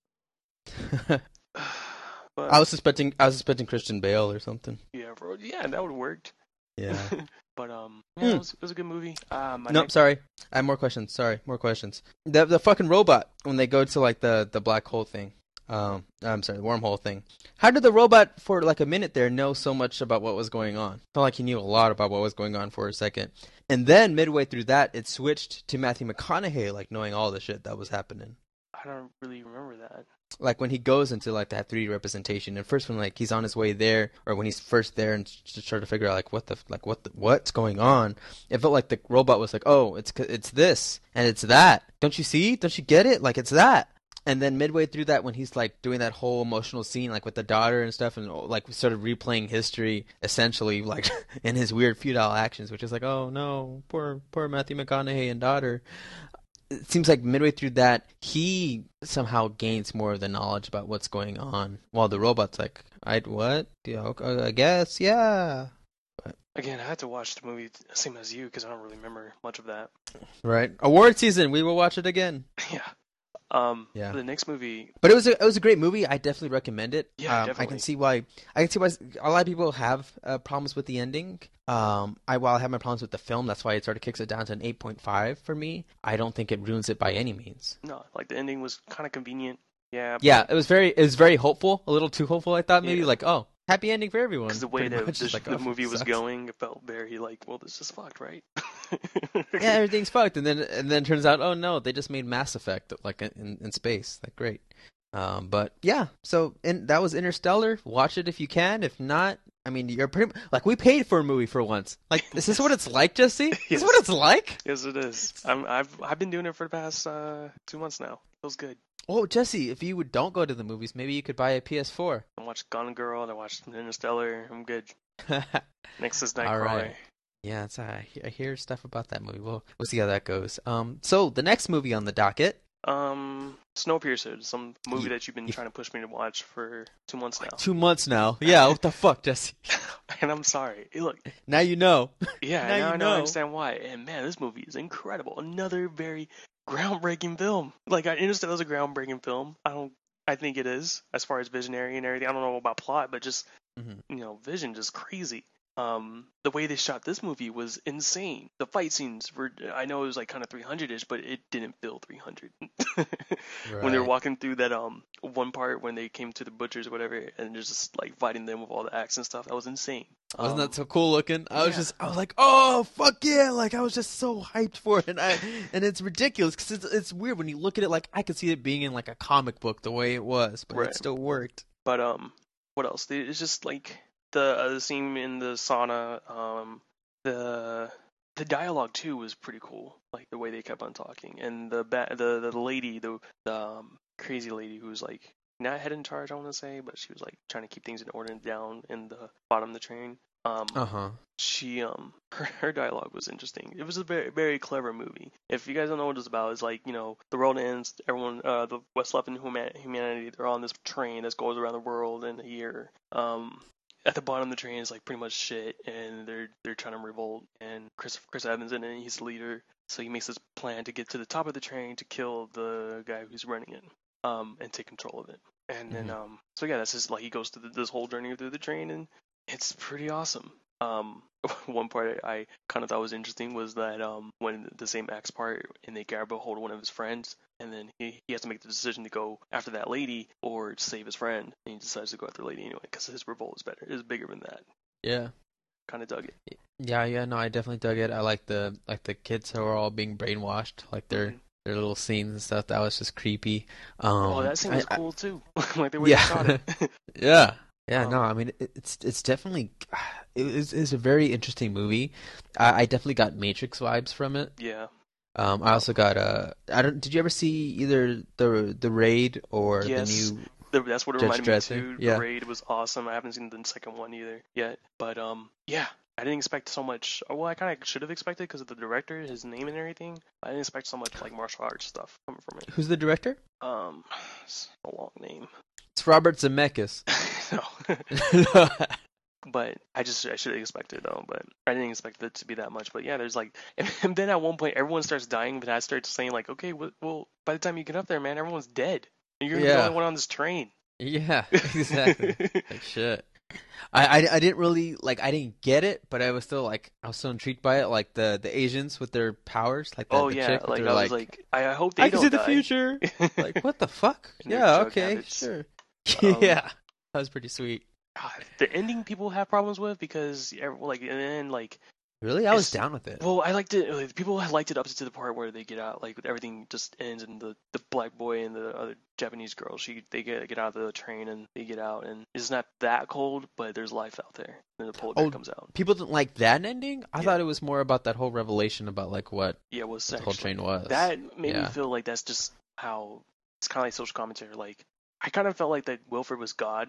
But I was suspecting I was suspecting Christian Bale or something. yeah, bro, yeah, that would have worked. Yeah. But um, yeah, Hmm. it, was, it was a good movie. Uh, my Nope, next- sorry. I have more questions. Sorry, more questions. The the fucking robot when they go to like the, the black hole thing. Um, I'm sorry, the wormhole thing. How did the robot for like a minute there know so much about what was going on? Felt like he knew a lot about what was going on for a second. And then midway through that, it switched to Matthew McConaughey like knowing all the shit that was happening. I don't really remember that. Like when he goes into like that three D representation, and first when like he's on his way there, or when he's first there and just trying to figure out like what the like what the, what's going on, it felt like the robot was like, oh, it's it's this and it's that. Don't you see? Don't you get it? Like it's that. And then midway through that, when he's like doing that whole emotional scene, like with the daughter and stuff, and like sort of replaying history, essentially, like in his weird futile actions, which is like, oh no, poor poor Matthew McConaughey and daughter. It seems like midway through that, he somehow gains more of the knowledge about what's going on, while the robot's like, I what? Yeah, okay, I guess, yeah. Again, I had to watch the movie same as you because I don't really remember much of that. Right. Award season, we will watch it again. Yeah. Um. Yeah. The next movie. But it was a it was a great movie. I definitely recommend it. Yeah, um, I definitely. can see why I can see why a lot of people have uh, problems with the ending. Um, I while I have my problems with the film, that's why it sort of kicks it down to an eight point five for me. I don't think it ruins it by any means. No, like the ending was kind of convenient. Yeah. Yeah, it was very it was very hopeful, a little too hopeful. I thought maybe Yeah. like, oh, happy ending for everyone. Because the way pretty that much. the, It's like, the oh, movie was sucks. going, it felt very like, well, this is fucked, right? Yeah, everything's fucked, and then and then it turns out, oh no, they just made Mass Effect like in, in space. Like great, um, but yeah. So in, that was Interstellar. Watch it if you can. If not, I mean, you're pretty like we paid for a movie for once. Like, is this what it's like, Jesse? Is Yes. this what it's like? Yes, it is. I'm, I've I've been doing it for the past uh, two months now. Feels good. Oh, Jesse, if you would don't go to the movies, maybe you could buy a P S four. I watched Gone Girl. I watched Interstellar. I'm good. All Next is Nightcrawler. right. Yeah, it's, I, I hear stuff about that movie. We'll we'll see how that goes. Um, so the next movie on the docket. Um, Snowpiercer, some movie Ye- that you've been ye- trying to push me to watch for two months now. Two months now. Yeah, what the fuck, Jesse? And I'm sorry. Hey, look, Now you know. yeah, Now now, you I know, know. I understand why. And man, this movie is incredible. Another very groundbreaking film. Like I understand it was a groundbreaking film. I don't. I think it is as far as visionary and everything. I don't know about plot, but just Mhm. you know, vision, just crazy. Um, the way they shot this movie was insane. The fight scenes were, I know it was like kind of three hundred-ish, but it didn't feel three hundred. When they were Right. walking through that um one part when they came to the butchers or whatever, and just like fighting them with all the axe and stuff, that was insane. Wasn't Um, that so cool looking? I was yeah. just, I was like, oh fuck yeah! Like I was just so hyped for it, and I, and it's ridiculous because it's, it's weird when you look at it. Like I could see it being in like a comic book the way it was, but Right. it still worked. But um, what else? The- It's just like the uh, the scene in the sauna. Um, the the dialogue too was pretty cool. Like the way they kept on talking, and the ba- the the lady, the the um, crazy lady who was like not head in charge, I want to say, but she was like trying to keep things in order down in the bottom of the train. Um, Uh huh. she um her, her dialogue was interesting. It was a very very clever movie. If you guys don't know what it's about, it's like, you know, the world ends, everyone uh the what's left in human- humanity, they're on this train that goes around the world in a year. Um at the bottom of the train is like pretty much shit, and they're they're trying to revolt, and Chris Chris Evans in it, he's the leader. So he makes this plan to get to the top of the train to kill the guy who's running it. Um and take control of it. And then Mhm. um so yeah, that's just like he goes through the, this whole journey through the train, and it's pretty awesome. Um, one part I, I kind of thought was interesting was that um, when the same axe part and they grab a hold of one of his friends, and then he, he has to make the decision to go after that lady or to save his friend, and he decides to go after the lady anyway because his revolt is better, is bigger than that. Yeah. Kind of dug it. Yeah, yeah, no, I definitely dug it. I like the like the kids who are all being brainwashed, like their Mhm. their little scenes and stuff. That was just creepy. Um, Oh, that scene I- was I- cool too. Like the way Yeah. they shot it. Yeah, yeah, Um, no, I mean it, it's it's definitely it is it's a very interesting movie. I, I definitely got Matrix vibes from it. Yeah. Um, I also got uh, I don't. Did you ever see either the the Raid or Yes. the new? The- That's what it Judge reminded me Dredd thing, too. yeah. The Raid was awesome. I haven't seen the second one either yet, but um, yeah, I didn't expect so much. Well, I kind of should have expected because of the director, his name and everything. I didn't expect so much like martial arts stuff coming from it. Who's the director? Um, it's a long name. It's Robert Zemeckis. No. But I just I should have expected though, but I didn't expect it to be that much. But yeah, there's like, and then at one point everyone starts dying, but I start saying like, okay, well, well, by the time you get up there, man, everyone's dead. And you're Yeah. the only one on this train. Yeah, exactly. Like shit. I, I, I didn't really like I didn't get it, but I was still like I was so intrigued by it, like the, the Asians with their powers, like the, Oh the yeah, chick with like their, I like, was like, I I hope they I can don't see the die. future. Like what the fuck? And their Yeah, drug okay, habits. sure. Um, Yeah, that was pretty sweet. God, the ending people have problems with because ev- like and then like Really, I was it's- down with it. well I liked it like, people liked it up to the part where they get out like everything just ends and the, the black boy and the other Japanese girl she they get get out of the train and they get out and it's not that cold but there's life out there and the polar bear Oh, comes out. People didn't like that ending. I Yeah. thought it was more about that whole revelation about like what Yeah, it was the sex. whole train was. That made Yeah. me feel like that's just how it's kind of like social commentary. Like I kind of felt like that Wilfred was God,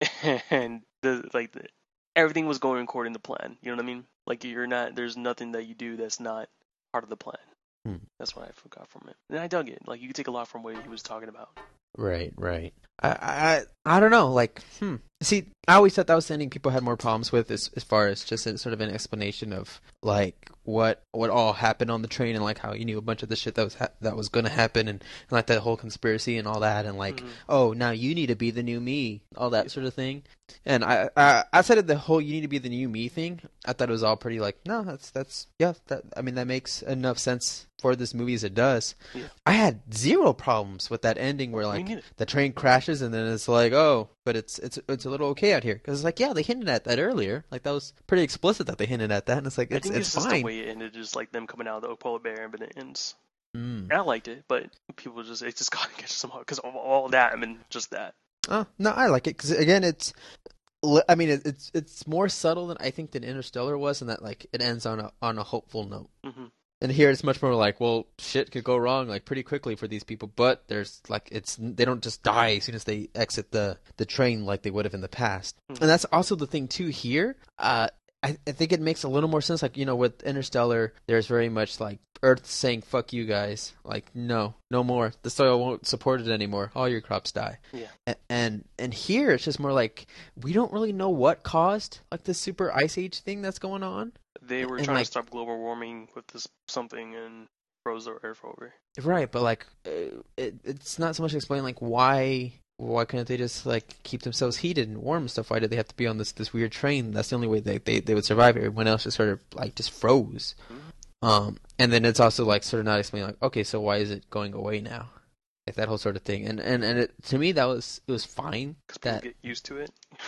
and the like the, everything was going according to plan. You know what I mean? Like you're not. There's nothing that you do that's not part of the plan. Hmm. That's what I forgot from it, and I dug it. Like you could take a lot from what he was talking about. Right, right. I, I, I don't know. Like, hmm. See, I always thought that was the ending people had more problems with, as as far as just a, sort of an explanation of like what what all happened on the train and like how you knew a bunch of the shit that was ha- that was going to happen and, and like that whole conspiracy and all that and like Mhm. oh now you need to be the new me, all that sort of thing. And I, I outside of the whole you need to be the new me thing, I thought it was all pretty like no that's that's yeah that I mean that makes enough sense for this movie as it does. Yeah. I had zero problems with that ending where Me like neither. the train crashes and then it's like oh but it's it's it's a little okay out here because it's like yeah they hinted at that earlier, like that was pretty explicit that they hinted at that, and it's like I it's think it's it's just fine. the way it ended, just like them coming out of the polar bear, but it ends. Mm. And I liked it, but people just it just got to get somehow because of all that. I mean, just that. Oh no, I like it because again it's li- I mean it, it's it's more subtle than I think than Interstellar was, in that like it ends on a on a hopeful note. hmm And here it's much more like, well, shit could go wrong like pretty quickly for these people, but there's like it's they don't just die as soon as they exit the the train like they would have in the past. Mhm. And that's also the thing too here. Uh, I I think it makes a little more sense. Like you know, with Interstellar, there's very much like Earth saying "fuck you guys," like no, no more. The soil won't support it anymore. All your crops die. Yeah. A- And and here it's just more like we don't really know what caused like this super ice age thing that's going on. They were And, trying like- to stop global warming with this something and froze the earth over. Right, but like uh, it, it's not so much explain like why why couldn't they just like keep themselves heated and warm and stuff? Why did they have to be on this this weird train? That's the only way they they, they would survive. Everyone else just sort of like just froze. Mhm. Um, and then it's also like sort of not explaining like okay, so why is it going away now? Like that whole sort of thing. And and and it, to me that was it was fine. Because people That get used to it.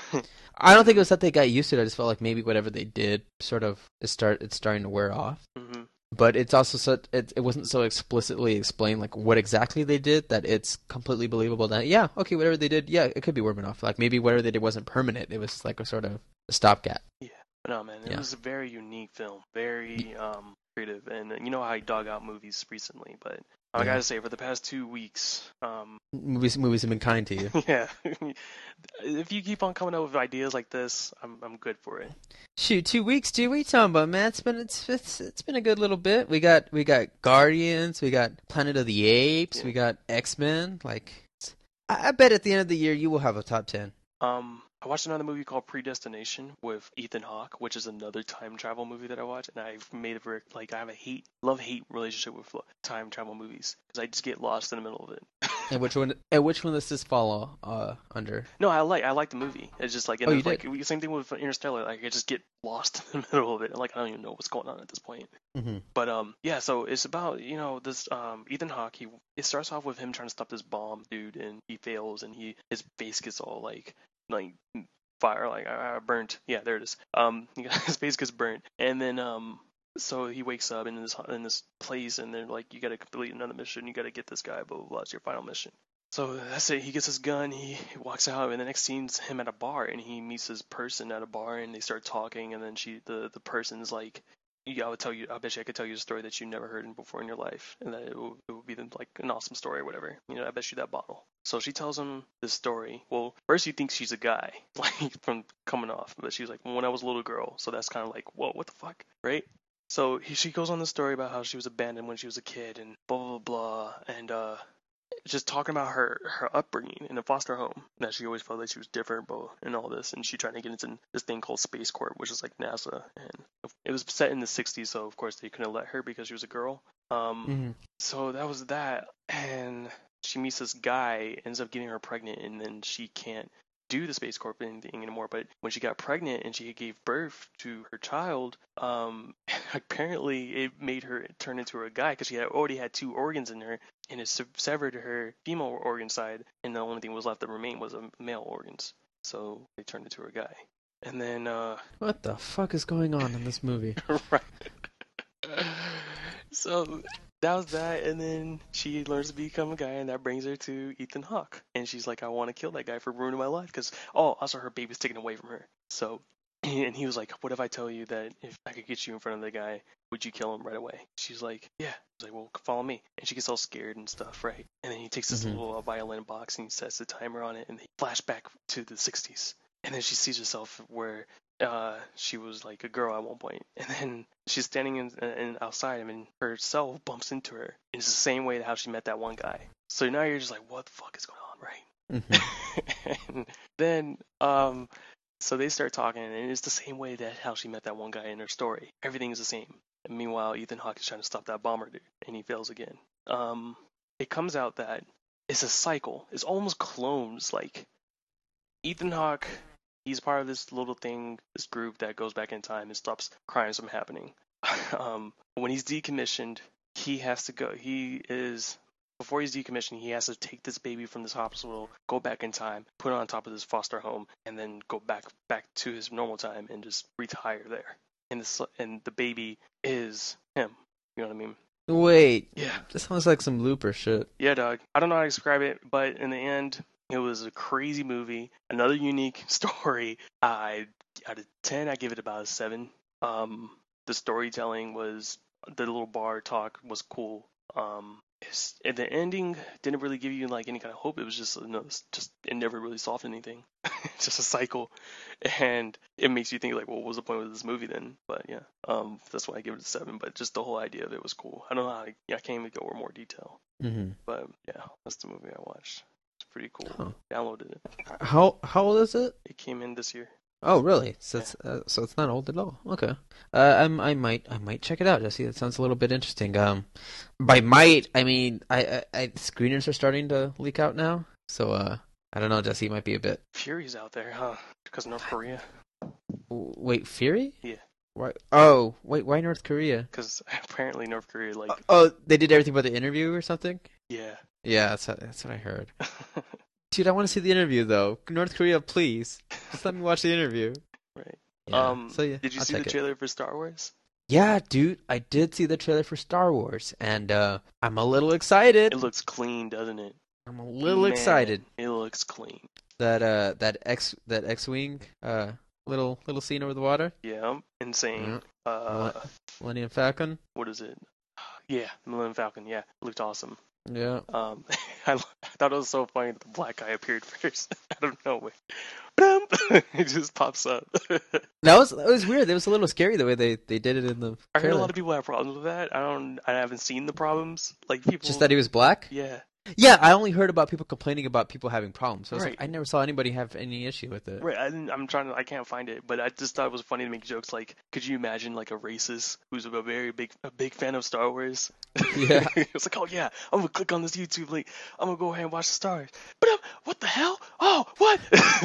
I don't think it was that they got used to it. I just felt like maybe whatever they did sort of is start it's starting to wear off. hmm But it's also so it it wasn't so explicitly explained like what exactly they did that it's completely believable that yeah okay whatever they did yeah it could be warming off, like maybe whatever they did wasn't permanent, it was like a sort of a stopgap. But no, man, it Yeah. was a very unique film, very um creative, and uh, you know how I dug out movies recently, but I Yeah. gotta say, for the past two weeks, um, Movies movies have been kind to you. yeah, if you keep on coming up with ideas like this, I'm I'm good for it. Shoot, two weeks, two weeks talking about, man. It's been it's, it's it's been a good little bit. We got we got Guardians, we got Planet of the Apes, Yeah. we got X-Men. Like, I, I bet at the end of the year you will have a top ten. Um, I watched another movie called Predestination with Ethan Hawke, which is another time travel movie that I watched, and I've made a very, like I have a hate love hate relationship with lo- time travel movies because I just get lost in the middle of it. And which one? And which one does this fall uh, under? No, I like I like the movie. It's just like and Oh, you it's like did? we- same thing with Interstellar. Like I just get lost in the middle of it. Like I don't even know what's going on at this point. Mm-hmm. But um, yeah. So it's about you know this um Ethan Hawke. He it starts off with him trying to stop this bomb dude, and he fails, and he his face gets all like like fire like uh, burnt. Yeah, there it is. Um, his face gets burnt, and then um. So he wakes up in this in this place, and they're like, "You got to complete another mission. You got to get this guy. Blah blah blah. It's your final mission." So that's it. He gets his gun. He, he walks out, and the next scene's him at a bar, and he meets this person at a bar, and they start talking, and then she, the the person's like, yeah, I would tell you. I bet you I could tell you a story that you never heard before in your life, and that it would, it would be the, like an awesome story or whatever. You know, I bet you that bottle. So she tells him this story. Well, first you think she's a guy, like from coming off, but she's like, when I was a little girl. So that's kind of like, whoa, what the fuck, right? So he, she goes on the story about how she was abandoned when she was a kid, and blah blah blah, and uh. just talking about her, her upbringing in a foster home, that she always felt like she was different, but and all this, and she tried to get into this thing called Space Corps, which is like NASA, and it was set in the sixties, so of course they couldn't let her because she was a girl. Um, Mm-hmm. so that was that, and she meets this guy, ends up getting her pregnant, and then she can't do the Space Corps thing anymore. But when she got pregnant and she gave birth to her child, um, apparently it made her turn into a guy because she had already had two organs in her, and it severed her female organ side, and the only thing was left that remained was a male organs. So they turned into a guy. And then uh What the fuck is going on in this movie? right. So that was that, and then she learns to become a guy, and that brings her to Ethan Hawke, and she's like, I want to kill that guy for ruining my life, because oh, also her baby's taken away from her. So, and he was like, what if I tell you that if I could get you in front of the guy, would you kill him right away? She's like, yeah. He's like, well, follow me. And she gets all scared and stuff, right? And then he takes this Mhm. little uh, violin box and he sets the timer on it, and they flash back to the sixties. And then she sees herself where uh, she was like a girl at one point, and then she's standing in, in outside, and then herself bumps into her. And it's the same way how she met that one guy. So now you're just like, what the fuck is going on, right? Mhm. And then, um, so they start talking, and it's the same way that how she met that one guy in her story. Everything is the same. And meanwhile, Ethan Hawke is trying to stop that bomber dude, and he fails again. Um, it comes out that it's a cycle. It's almost clones. Like Ethan Hawke, he's part of this little thing, this group that goes back in time and stops crimes from happening. um, when he's decommissioned, he has to go. He is before he's decommissioned, he has to take this baby from this hospital, go back in time, put it on top of this foster home, and then go back back to his normal time and just retire there. And the and the baby is him. You know what I mean? Wait. Yeah. This sounds like some Looper shit. Yeah, dog. I don't know how to describe it, but in the end, it was a crazy movie. Another unique story. I out of ten, I give it about a seven. Um, the storytelling was the little bar talk was cool. Um, it's, and the ending didn't really give you like any kind of hope. It was just you know, it's just it never really solved anything. It's just a cycle, and it makes you think like, well, what was the point of this movie then? But yeah, um, that's why I give it a seven. But just the whole idea of it was cool. I don't know how I, I can't even go over more detail. Mm-hmm. But yeah, that's the movie I watched. It's pretty cool. Huh. Downloaded it. How how old is it? It came in this year. Oh, really? So it's uh, so it's not old at all. Okay. Uh, I'm I might I might check it out, Jesse. That sounds a little bit interesting. Um, by might I mean I, I, I screeners are starting to leak out now. So uh, I don't know, Jesse. It might be a bit. Fury's out there, huh? Because North Korea. W- Wait, Fury? Yeah. Why? Oh, wait. Why North Korea? Because apparently North Korea, like, Oh, they did everything but the interview or something. yeah. Yeah, that's what, that's what I heard. Dude, I want to see the interview though. North Korea, please. Just let me watch the interview. Right. Yeah. Um. So yeah, did you I'll see the check it. trailer for Star Wars? Yeah, dude, I did see the trailer for Star Wars, and uh, I'm a little excited. It looks clean, doesn't it? I'm a little Man, excited It looks clean. that uh that X that X-wing uh little little scene over the water. Yeah. Insane. Yeah. Uh. Millennium Falcon. What is it? Yeah. Millennium Falcon. Yeah. It looked awesome. Yeah. Um. I, I thought it was so funny that the black guy appeared first. I don't know. It just pops up. That was that was weird. It was a little scary the way they, they did it in the I heard a trailer. lot of people have problems with that. I don't. I haven't seen the problems. Like people. Just that he was black. Yeah. Yeah, I only heard about people complaining about people having problems. So I, was Right. like, I never saw anybody have any issue with it. Right. I didn't, I'm trying to. I can't find it, but I just thought it was funny to make jokes. Like, could you imagine like a racist who's a very big, a big fan of Star Wars? Yeah. It's like, oh yeah, I'm gonna click on this YouTube link. I'm gonna go ahead and watch the Stars. But um, what the hell? Oh, what?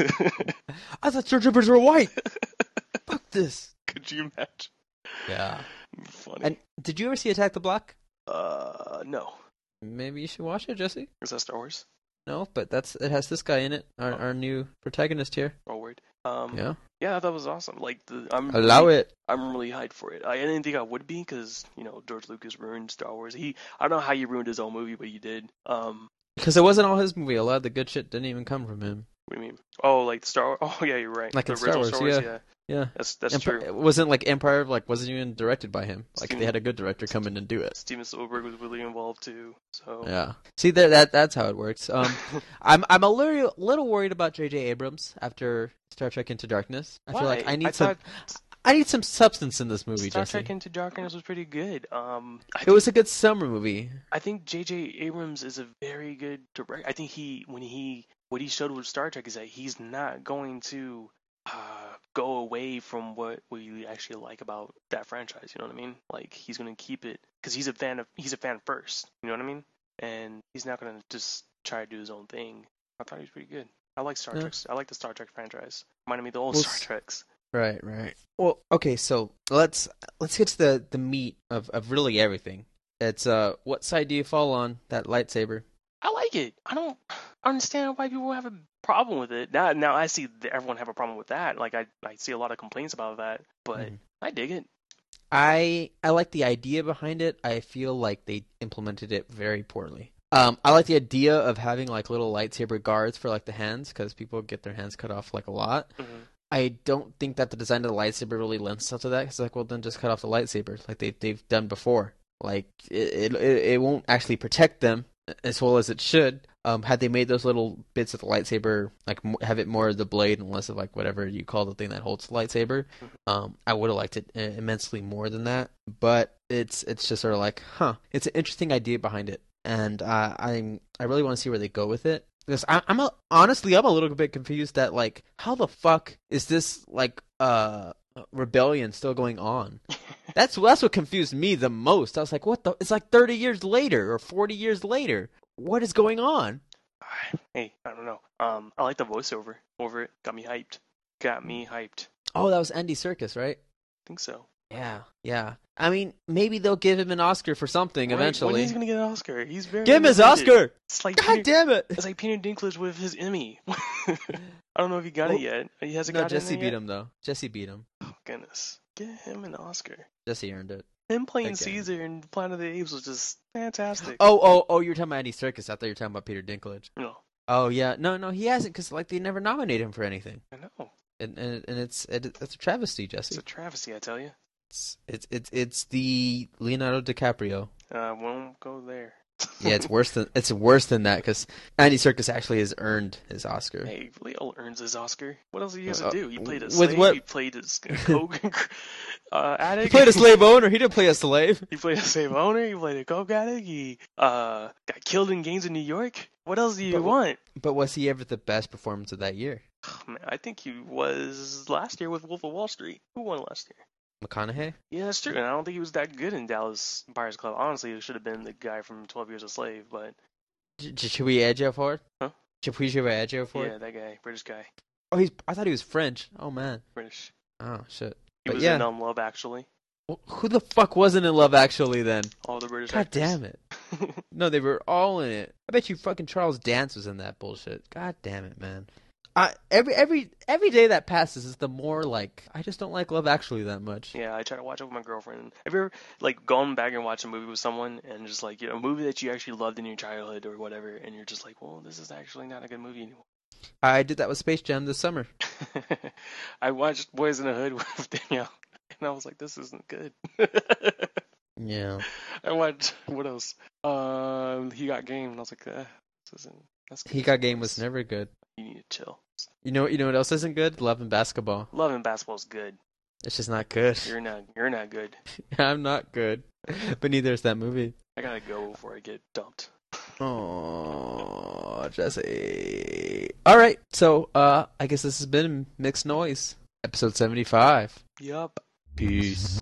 I thought stormtroopers were white. Fuck this. Could you imagine? Yeah. Funny. And did you ever see Attack the Block? uh, no. Maybe you should watch it, Jesse. Is that Star Wars? No, but that's it has this guy in it, our Oh. our new protagonist here. Oh, word. Um, Yeah. yeah, I thought it was awesome. Like, the, I'm Allow really, it. I'm really hyped for it. I didn't think I would be because you know George Lucas ruined Star Wars. He, I don't know how he ruined his own movie, but he did. Um, Because it wasn't all his movie. A lot of the good shit didn't even come from him. what do you mean? Oh, like Star. Oh, yeah, you're right. Like the in Star original Wars, Star Wars, yeah. yeah. Yeah. That's that's Empire, true. it wasn't like Empire like wasn't even directed by him. Like Steven- they had a good director come in and do it. Steven Spielberg was really involved too. So Yeah. See that that that's how it works. Um, I'm I'm a little little worried about J J Abrams after Star Trek Into Darkness. I feel like Why? I need I some thought I need some substance in this movie, Star Jesse. Trek Into Darkness was pretty good. Um, I It think, was a good summer movie. I think J J Abrams is a very good director. I think he when he what he showed with Star Trek is that he's not going to uh, go away from what we actually like about that franchise. You know what I mean? Like he's gonna keep it because he's a fan of he's a fan first. You know what I mean? And he's not gonna just try to do his own thing. I thought he was pretty good. I like Star Yeah. Trek. I like the Star Trek franchise. Reminded me of the old Well, Star Treks. Right, right. Well, okay, so let's let's get to the, the meat of, of really everything. It's uh, what side do you fall on? That lightsaber? I like it. I don't understand why people have a problem with it. Now, now I see that everyone have a problem with that. Like I, I see a lot of complaints about that, but Mhm. I dig it. I I like the idea behind it. I feel like they implemented it very poorly. Um, I like the idea of having like little lightsaber guards for like the hands because people get their hands cut off like a lot. hmm I don't think that the design of the lightsaber really lends itself to that. It's like, well, then just cut off the lightsaber like they they've done before. Like it, it it won't actually protect them as well as it should. Um, had they made those little bits of the lightsaber, like m- have it more of the blade and less of like whatever you call the thing that holds the lightsaber, um, I would have liked it uh, immensely more than that. But it's it's just sort of like, huh, it's an interesting idea behind it, and uh, I'm I really want to see where they go with it. Because I, I'm a, honestly I'm a little bit confused that like how the fuck is this like uh rebellion still going on? That's that's what confused me the most. I was like, what the? It's like thirty years later or forty years later. What is going on? Hey, I don't know. Um, I like the voiceover over it. Got me hyped. Got me hyped. Oh, that was Andy Serkis, right? I think so. Yeah, yeah. I mean, maybe they'll give him an Oscar for something Right, eventually. when he's gonna get an Oscar? He's very Give him his underrated. Oscar! It's like God Peter, damn it! it's like Peter Dinklage with his Emmy. I don't know if he got Well, it yet. He hasn't No, got Jesse it in beat yet? him though. Jesse beat him. Oh goodness, get him an Oscar. Jesse earned it. Him playing Again. Caesar in Planet of the Apes was just fantastic. Oh, oh, oh! You're talking about Andy Serkis. I thought you were talking about Peter Dinklage. No, Oh yeah, no, no, he hasn't because like they never nominate him for anything, I know. and and, and it's it, it's a travesty, Jesse. It's a travesty, I tell you. It's it's it's it's the Leonardo DiCaprio. Uh, won't go there. Yeah, it's worse than it's worse than that because Andy Serkis actually has earned his Oscar. Hey, Leo earns his Oscar. What else did he have Uh, to do? He played a with slave. what- He played a coke uh, addict. He played a slave owner. He didn't play a slave. He played a slave owner. He played a coke addict. He uh, got killed in gangs in New York. What else do you But- want? But was he ever the best performance of that year? Oh, man, I think he was last year with Wolf of Wall Street. Who won last year? McConaughey? Yeah, that's true. And I don't think he was that good in Dallas Buyers Club. Honestly, it should have been the guy from twelve Years a Slave. But J- j- should we edge out for it? Huh? Should we should we edge out for yeah, it? that guy, British guy, Oh, he's. I thought he was French. Oh man. British. Oh shit. He But was yeah. in um, Love Actually. Well, who the fuck wasn't in Love Actually then? All the British. God actors. damn it. No, they were all in it. I bet you fucking Charles Dance was in that bullshit. God damn it, man. I every every every day that passes is the more like I just don't like Love Actually that much. Yeah, I try to watch it with my girlfriend. Have you ever like gone back and watched a movie with someone and just like you know a movie that you actually loved in your childhood or whatever, and you're just like, well, this is actually not a good movie anymore. I did that with Space Jam this summer. I watched Boys in the Hood with Danielle, and I was like, this isn't good. Yeah. I watched what else? Um, He Got Game, and I was like, uh, this isn't. That's He Got Game was never good. You need to chill. You know you know what else isn't good? Love and Basketball. Love and Basketball's good. It's just not good. You're not. You're not good. I'm not good. But neither is that movie. I gotta go before I get dumped. Oh, Jesse. All right. So, uh, I guess this has been Mixed Noise, episode seventy-five. Yup. Peace.